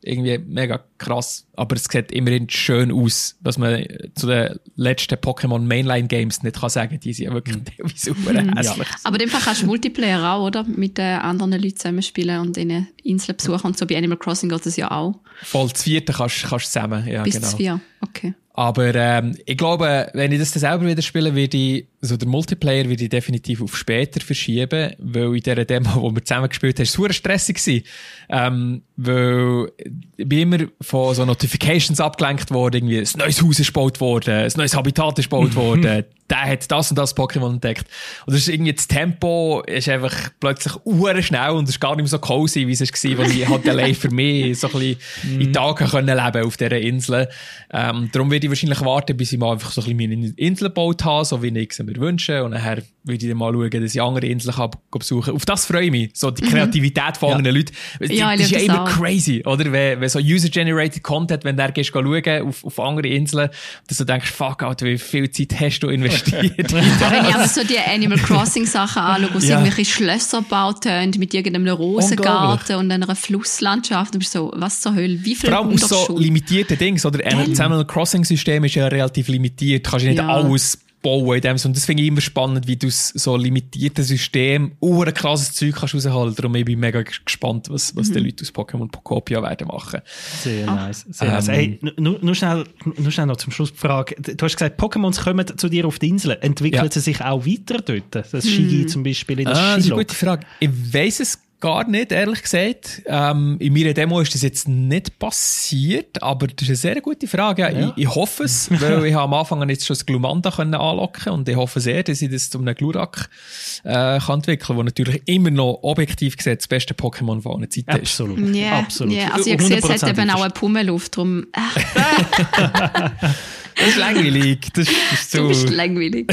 irgendwie mega krass. Aber es sieht immerhin schön aus, was man zu den letzten Pokémon Mainline Games nicht kann sagen. Die sind ja wirklich teilweise super hässlich. Aber in dem Fall kannst du Multiplayer auch, oder? Mit den anderen Leuten zusammen spielen und ihnen Inseln besuchen. Und so bei Animal Crossing geht das ja auch. Voll, das vierte kannst du zusammen. Ja, Bis genau. zu vier, okay. Aber ähm, ich glaube, wenn ich das dann selber wieder spiele, würde ich, also der Multiplayer würde ich definitiv auf später verschieben, weil in dieser Demo, wo wir zusammen gespielt haben, war es super stressig gewesen. Ähm, weil ich bin immer von so Notifications abgelenkt worden, irgendwie ein neues Haus ist gebaut worden, ein neues Habitat ist gebaut worden, der hat das und das Pokémon entdeckt. Und das ist irgendwie, das Tempo ist einfach plötzlich uhr schnell und es ist gar nicht mehr so cozy, wie es war, weil ich halt allein für mich so ein bisschen in Tagen können leben auf dieser Insel. Ähm, darum würde ich wahrscheinlich warten, bis ich mal einfach so ein bisschen meine Insel gebaut habe, so wie ich es mir wünsche. Und nachher würde ich dann mal schauen, dass ich andere Inseln kann besuchen kann. Auf das freue ich mich. So die Kreativität von anderen Leuten. Die, Ja, das ist ja das immer auch. crazy, oder? Wenn, wenn so User-Generated Content, wenn du gehst schauen auf, auf andere Inseln, dass du denkst, fuck, Alter, wie viel Zeit hast du investiert? Wenn ich aber so die Animal Crossing Sachen anschaue, wo sie Ja. irgendwelche Schlösser gebaut haben, mit irgendeinem Rosengarten und einer Flusslandschaft, und du bist so, was zur Hölle, wie viel Vor allem aus so Unterschuld? limitierten Dingen, oder? Ein Animal Crossing System ist ja relativ limitiert. Du kannst ja nicht Ja. alles bauen in dem Sinne. Und das finde ich immer spannend, wie du aus so limitierten Systemen uh, ein krasses Zeug kannst rausholen. Darum bin ich mega gespannt, was, was die Leute aus Pokémon Pokopia werden machen. Sehr Ah. nice. Sehr Ähm, nice. Hey, nur, nur, schnell, nur schnell noch zum Schluss die Frage. Du hast gesagt, Pokémons kommen zu dir auf die Insel. Entwickeln Ja. sie sich auch weiter dort? Das Shigi zum Beispiel in das Ah, das ist eine Shilok. gute Frage. Ich weiss es gar nicht, ehrlich gesagt. Ähm, in meiner Demo ist das jetzt nicht passiert, aber das ist eine sehr gute Frage. Ja, Ja. Ich, ich hoffe es, weil ich habe am Anfang jetzt schon das Glumanda können anlocken und ich hoffe sehr, dass ich das zu einem Glurak äh, kann entwickeln, wo natürlich immer noch objektiv gesehen das beste Pokémon von einer Zeit ist. Absolut. Ja, Absolut. ja, also ich sehe, es hat hundertprozentig eben auch eine Pummeluft, darum, äh, Das ist langweilig. Das, das ist du so. bist langweilig.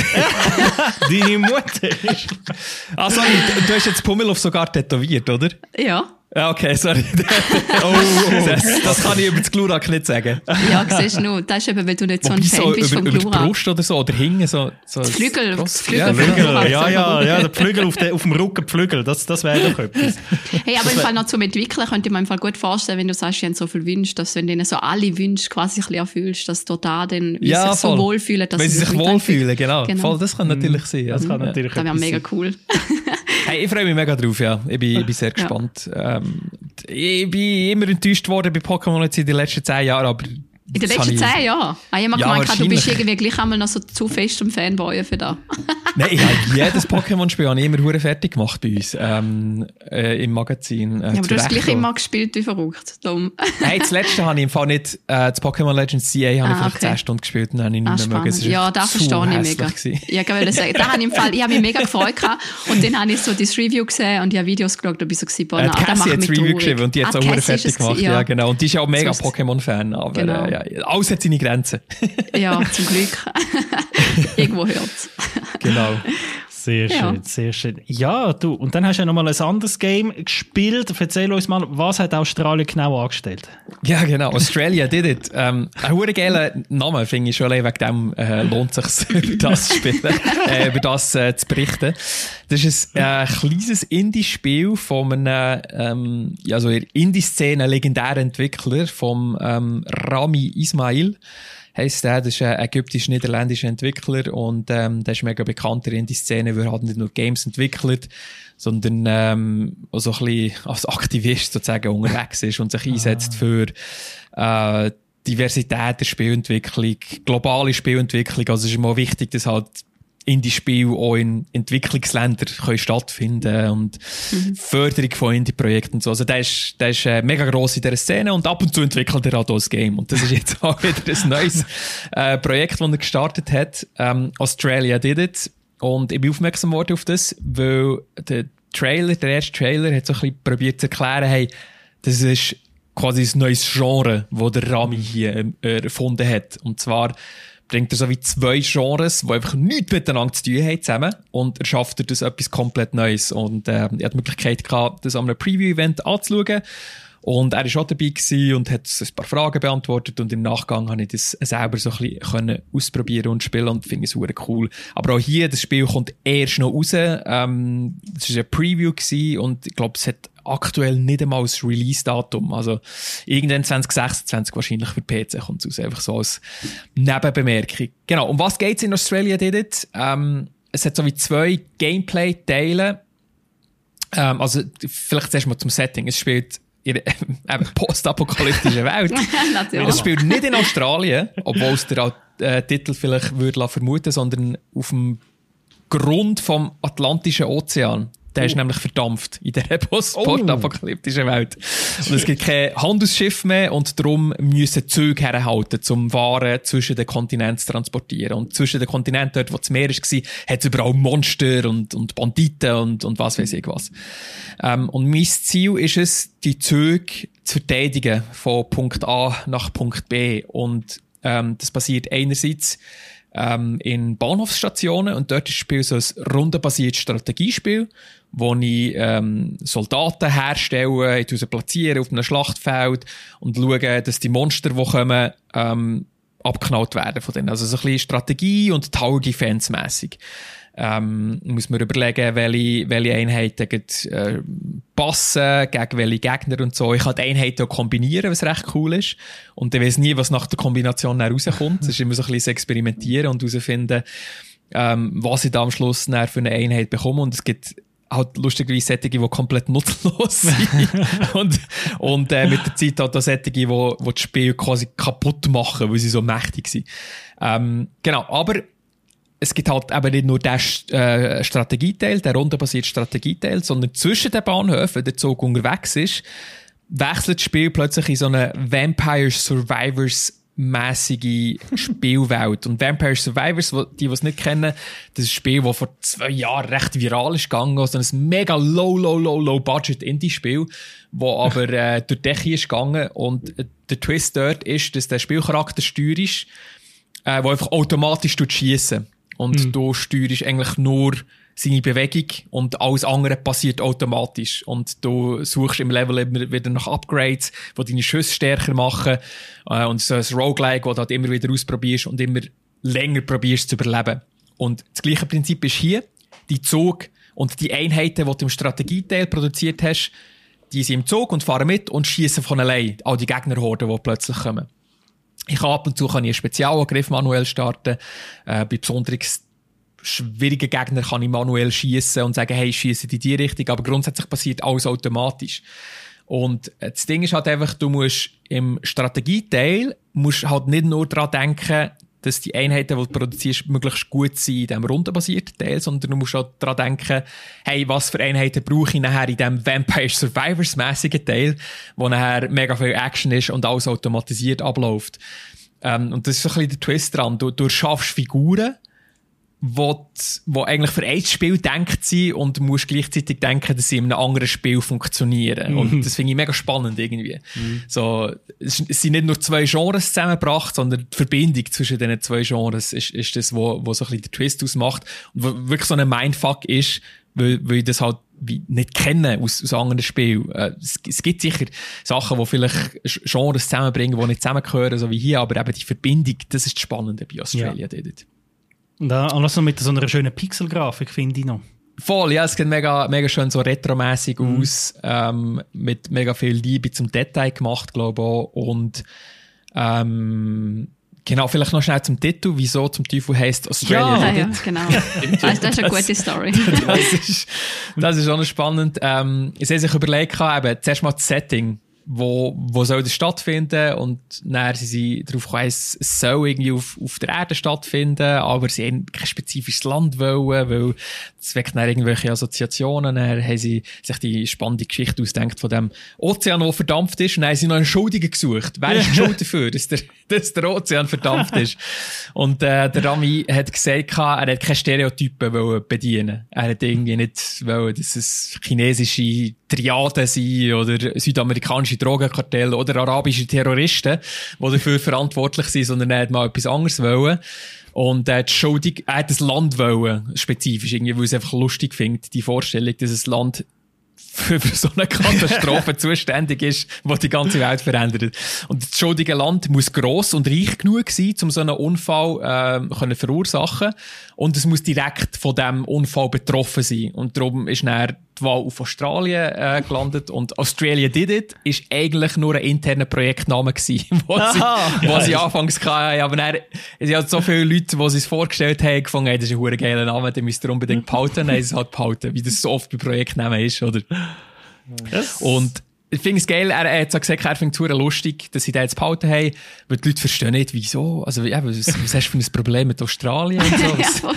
Deine Mutter ist... Ah, sorry, du, du hast jetzt Pummeluff sogar tätowiert, oder? Ja. Ja, okay, sorry. oh, das, das kann ich über das Glurak nicht sagen. Ja, siehst du nur, das ist eben, weil du nicht so ein Wobei Fan so bist über, vom über die Glurak. Brust oder so, oder hinten so. so Das Flügel, Cross- das Flügel Ja, vom Flügel. Glurak. Ja, ja, ja, der Flügel auf, der, auf dem Rücken, die Flügel, das, das wäre doch etwas. Hey, aber im Fall noch zum Entwickeln könnte ich mir im Fall gut vorstellen, wenn du sagst, ihr habt so viel Wünsche, dass wenn du ihnen so alle Wünsche quasi ein bisschen erfüllst, dass du da dann wie Ja, sich so voll. wohlfühlen, dass Wenn sie sich wohlfühlen, genau. Genau. Voll, das kann natürlich sein. Ja. Das kann natürlich Das wäre etwas mega sein. cool. Hey, ich freue mich mega drauf, ja. Ich bin, ich bin sehr gespannt. Ähm, ich bin immer enttäuscht worden bei Pokémon jetzt in den letzten zehn Jahren, aber In den letzten zehn Jahren? Ah, ich habe mir Ja, gemeint, du bist wahrscheinlich. irgendwie gleich einmal noch so zu fest im Fanboy für das. Nein, ich habe jedes Pokémon-Spiel habe ich immer hure fertig gemacht bei uns, ähm, äh, im Magazin. Äh, Ja, aber zu du hast Recht gleich auch. immer gespielt wie verrückt. Darum. Hey, das letzte habe ich im Fall nicht, äh, das Pokémon Legends C A habe ich Ah, vielleicht okay. zehn Stunden gespielt und dann habe ich nicht Ah, mehr mögen. spannend. Es ist Ja, einfach das zu verstehe ich hässlich mega. gewesen. Ja, ich wollte sagen, da habe ich im Fall, ich habe mich mega gefreut gehabt. Und dann habe ich so das Review gesehen und ich habe Videos geschaut und bin so gewesen, boah, Äh, nein, die das Cassie macht hat das mich Review traurig. geschrieben und die hat es Ah, auch die hure Cassie ist fertig es gemacht. gewesen, Ja, genau. Und die ist ja auch mega So ist- Pokémon-Fan, aber Genau. äh, ja, alles hat seine Grenzen. Ja, zum Glück. Irgendwo hört's. Genau. Sehr Ja. schön, sehr schön. Ja, du, und dann hast du ja noch mal ein anderes Game gespielt. Erzähl uns mal, was hat Australien genau angestellt? Ja, genau. Australia did it. Ähm, ein hure geiler Name, finde ich schon. Allein wegen dem äh, lohnt es sich, über das zu spielen, äh, über das äh, zu berichten. Das ist ein äh, kleines Indie-Spiel von einem, ähm, ja, so in der Indie-Szene legendären Entwickler, vom ähm, Rami Ismail. Heisst der, das ist ein ägyptisch-niederländischer Entwickler und ähm, der ist mega bekannt in der Szene, weil er halt nicht nur Games entwickelt, sondern ähm, auch so ein bisschen als Aktivist sozusagen unterwegs ist und sich einsetzt für äh, Diversität der Spielentwicklung, globale Spielentwicklung. Also es ist immer wichtig, dass halt Indie-Spiele auch in Entwicklungsländern können stattfinden und Förderung von Indie-Projekten und so. Also der ist, der ist äh, mega gross in dieser Szene und ab und zu entwickelt er halt auch das Game. Und das ist jetzt auch wieder ein neues äh, Projekt, das er gestartet hat. Ähm, Australia did it. Und ich bin aufmerksam geworden auf das, weil der Trailer, der erste Trailer hat so ein bisschen probiert zu erklären, hey, das ist quasi ein neues Genre, das der Rami hier ähm, erfunden hat. Und zwar bringt er so wie zwei Genres, die einfach nichts miteinander zu tun haben zusammen und er schafft er das etwas komplett Neues. Und äh, er hat die Möglichkeit gehabt, das an einem Preview-Event anzuschauen. Und er war auch dabei gewesen und hat ein paar Fragen beantwortet und im Nachgang habe ich das selber so ein bisschen können ausprobieren und spielen und finde es super cool. Aber auch hier, das Spiel kommt erst noch raus. Ähm, das war ein Preview gewesen und ich glaube, es hat aktuell nicht einmal das Release-Datum. Also irgendwann zwanzig sechsundzwanzig wahrscheinlich für P C kommt es raus. Einfach so als Nebenbemerkung. Genau. Um was geht's in Australia Did It? Ähm, es hat so wie zwei Gameplay-Teile. Ähm, also vielleicht zuerst mal zum Setting. Es spielt in einer postapokalyptischen Welt. Es spielt nicht in Australien, obwohl es der äh, Titel vielleicht würde vermuten, sondern auf dem Grund vom Atlantischen Ozean. Der oh. ist nämlich verdampft in dieser postapokalyptischen Welt. Und es gibt kein Handelsschiff mehr und darum müssen Züge herhalten, um Waren zwischen den Kontinenten zu transportieren. Und zwischen den Kontinenten, dort wo das Meer war, hat es überall Monster und, und Banditen und, und was weiß ich was. Ähm, und mein Ziel ist es, die Züge zu verteidigen von Punkt A nach Punkt B. Und ähm, das passiert einerseits ähm, in Bahnhofsstationen und dort ist das Spiel so ein rundenbasiertes Strategiespiel, wo ich ähm, Soldaten herstelle, ich platziere auf einem Schlachtfeld und schaue, dass die Monster, die kommen, ähm, abgeknallt werden von denen. Also so ein bisschen Strategie und Tower Defense mässig. Ähm, muss man überlegen, welche, welche Einheiten äh, passen, gegen welche Gegner und so. Ich kann die Einheiten auch kombinieren, was recht cool ist. Und ich weiss nie, was nach der Kombination dann rauskommt. Es ist immer so ein bisschen experimentieren und herausfinden, ähm, was ich da am Schluss dann für eine Einheit bekomme. Und es gibt halt lustigerweise solche, die komplett nutzlos sind. und und äh, mit der Zeit halt auch solche, die, die das Spiel quasi kaputt machen, weil sie so mächtig sind. Ähm, genau, aber es gibt halt eben nicht nur den äh, Strategieteil, der rundenbasierte Strategieteil, sondern zwischen den Bahnhöfen, wenn der Zug unterwegs ist, wechselt das Spiel plötzlich in so eine Vampire Survivors mäßige Spielwelt. Und Vampire Survivors, die, die es nicht kennen, das ist ein Spiel, das vor zwei Jahren recht viral ist gegangen, also ein mega low, low, low, low budget Indie-Spiel, wo aber äh, durch die Decke ist gegangen. Und äh, der Twist dort ist, dass der Spielcharakter steuerst, äh, wo einfach automatisch schiessen. Und mhm. du steuerst eigentlich nur seine Bewegung und alles andere passiert automatisch. Und du suchst im Level immer wieder nach Upgrades, die deine Schüsse stärker machen. Äh, und so ein Roguelike, das du halt immer wieder ausprobierst und immer länger probierst zu überleben. Und das gleiche Prinzip ist hier. Die Zug und die Einheiten, die du im Strategieteil produziert hast, die sind im Zug und fahren mit und schießen von allein. All die Gegnerhorden, die plötzlich kommen. Ich kann ab und zu kann ich einen Spezialangriff manuell starten. Äh, bei besonders schwierigen Gegnern kann ich manuell schiessen und sagen, hey, ich schiesse in die Richtung. Aber grundsätzlich passiert alles automatisch. Und das Ding ist halt einfach, du musst im Strategieteil musst halt nicht nur daran denken, dass die Einheiten, die du produzierst, möglichst gut sind in diesem rundenbasierten Teil, sondern du musst auch daran denken, hey, was für Einheiten brauche ich nachher in diesem Vampire Survivors-mässigen Teil, wo nachher mega viel Action ist und alles automatisiert abläuft. Ähm, und das ist so ein bisschen der Twist dran. Du, du schaffst Figuren, wo, wo eigentlich für ein Spiel gedacht sind und musst gleichzeitig denken, dass sie in einem anderen Spiel funktionieren. Mhm. Und das finde ich mega spannend irgendwie. Mhm. So, es, es sind nicht nur zwei Genres zusammengebracht, sondern die Verbindung zwischen diesen zwei Genres ist, ist das, wo, wo so ein bisschen der Twist ausmacht. Und wo wirklich so ein Mindfuck ist, weil, weil ich das halt wie nicht kenne aus, aus anderen Spielen. Äh, es, es gibt sicher Sachen, die vielleicht Genres zusammenbringen, die nicht zusammengehören, so wie hier, aber eben die Verbindung, das ist das Spannende bei Australia. Ja. Und auch noch so mit so einer schönen Pixelgrafik, finde ich noch. Voll, ja, es sieht mega, mega schön so retromässig mhm. aus, ähm, mit mega viel Liebe zum Detail gemacht, glaube ich auch. Und, ähm, genau, vielleicht noch schnell zum Titel, wieso zum Teufel heisst Australia. Ja, ja, genau. das, das ist eine gute Story. das, ist, das ist auch noch spannend. Ähm, ich habe sich überlegt, eben, zuerst mal das Setting. Wo, wo soll das stattfinden? Und dann sind sie darauf gekommen, es soll irgendwie auf, auf der Erde stattfinden, aber sie haben kein spezifisches Land wollen, weil es weckt dann irgendwelche Assoziationen. Dann haben sie sich die spannende Geschichte ausgedacht von dem Ozean, der verdampft ist. Und dann haben sie noch einen Schuldigen gesucht. Wer ist schuld dafür, dass der, dass der Ozean verdampft ist? Und äh, der Rami hat gesagt, er hat keine Stereotypen wollen bedienen. Er hat irgendwie nicht wollen, dass es chinesische Triaden sind oder südamerikanische Drogenkartelle oder arabische Terroristen, die dafür verantwortlich sind, sondern er hat mal etwas anderes wollen. Und er hat schuldig, er hat das Land wollen, spezifisch, irgendwie, weil es einfach lustig findet, die Vorstellung, dass ein Land für, für so eine Katastrophe zuständig ist, die die ganze Welt verändert. Und das schuldige Land muss gross und reich genug sein, um so einen Unfall äh, können verursachen. Und es muss direkt von diesem Unfall betroffen sein. Und darum ist dann die Wahl auf Australien äh, gelandet und Australia Did It ist eigentlich nur ein interner Projektname gewesen, was sie, was sie anfangs hatten. Aber dann, es hat so viele Leute, die sich vorgestellt haben, gefunden, hey, das ist ein verdammt geiler Name, den müsst ihr unbedingt behalten. Dann haben sie es halt behalten, wie das so oft bei Projektnamen ist, oder? Das Und ich finde es geil, er, er hat so gesagt, er findet es verdammt lustig, dass sie den jetzt behalten haben, weil die Leute verstehen nicht, wieso. Also, ja, was, was hast du für ein Problem mit Australien und so?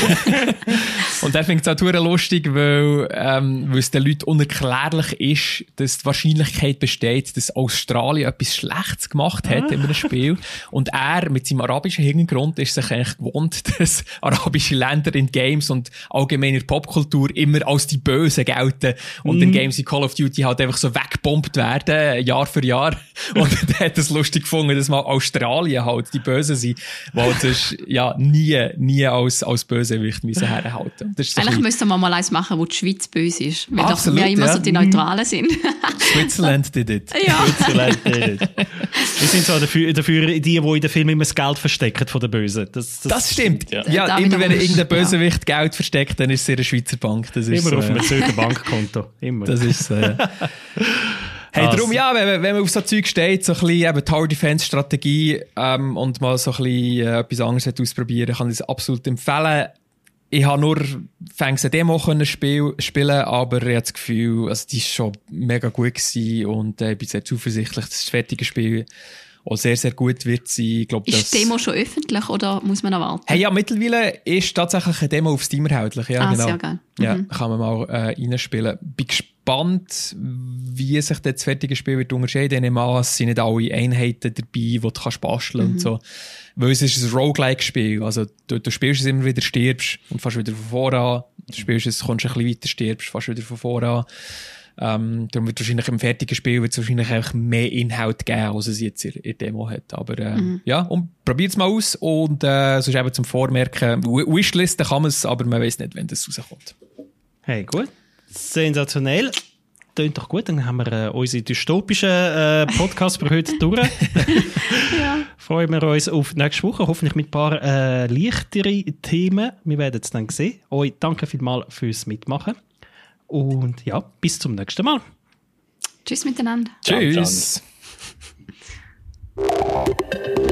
Und er findet es auch verdammt lustig, weil, ähm, weil es den Leuten unerklärlich ist, dass die Wahrscheinlichkeit besteht, dass Australien etwas Schlechtes gemacht hat ah. in einem Spiel. Und er, mit seinem arabischen Hintergrund, ist sich eigentlich gewohnt, dass arabische Länder in Games und allgemein in der Popkultur immer als die Bösen gelten. Und mm. in Games wie Call of Duty halt einfach so weg gebombt werden, Jahr für Jahr. Und er hat es lustig gefunden, dass mal Australien halt die Bösen sind, weil sonst ja nie, nie als, als Bösewicht müssen herhalten. Das ist so eigentlich ein müssten wir mal eins machen, wo die Schweiz böse ist. Weil Absolut, doch wir immer ja. so die Neutralen sind. Switzerland did it. Ja. Switzerland did it. Wir sind so dafür, dafür die, die in den Filmen immer das Geld verstecken von den Bösen. Das, das, Das stimmt. Ja, Ja. ja immer wenn irgendein Bösewicht ja. Geld versteckt, dann ist es eine Schweizer Bank. Das ist immer so, auf einem äh, Zürcher Bankkonto. Immer. Das ist äh, Hey, Also. darum, ja, wenn, wenn man auf so Zeug steht, so ein bisschen eben Tower Defense Strategie ähm, und mal so ein bisschen äh, etwas anderes ausprobieren, kann ich das absolut empfehlen. Ich habe nur fängs eine Demo können spiel, spielen, aber ich habe das Gefühl, also die ist schon mega gut gewesen und äh, ich bin sehr zuversichtlich, dass das fertige Spiel auch sehr, sehr gut wird sein. Ich glaub, Ist die Demo schon öffentlich oder muss man noch warten? Hey, ja, mittlerweile ist tatsächlich eine Demo auf Steam erhältlich. Ja, ah, genau. sehr geil. Ja, Mhm. kann man mal äh, reinspielen. Bin gespannt, wie sich das fertige Spiel wird unterscheiden. Ich nehme an, es sind nicht alle Einheiten dabei, die du kannst basteln Mhm. und so. Weil es ist ein Roguelike-Spiel. Also du, du spielst es immer wieder, stirbst und fährst wieder von vorne. Du spielst es, kommst ein bisschen weiter, stirbst, fährst wieder von vorne. Ähm, darum wird wahrscheinlich im fertigen Spiel wird's wahrscheinlich einfach mehr Inhalt geben, als es jetzt in, in der Demo hat. Aber äh, Mhm. ja, und probiert's mal aus. Und äh, sonst eben zum Vormerken, W- Wishlisten kann man es, aber man weiß nicht, wenn das rauskommt. Hey, gut. Sensationell. Tönt doch gut, dann haben wir äh, unsere dystopischen äh, Podcasts für heute durch. Ja. Freuen wir uns auf nächste Woche, hoffentlich mit ein paar äh, leichteren Themen. Wir werden es dann sehen. Euch danke vielmals fürs Mitmachen. Und ja, bis zum nächsten Mal. Tschüss miteinander. Ciao, Tschüss! ciao.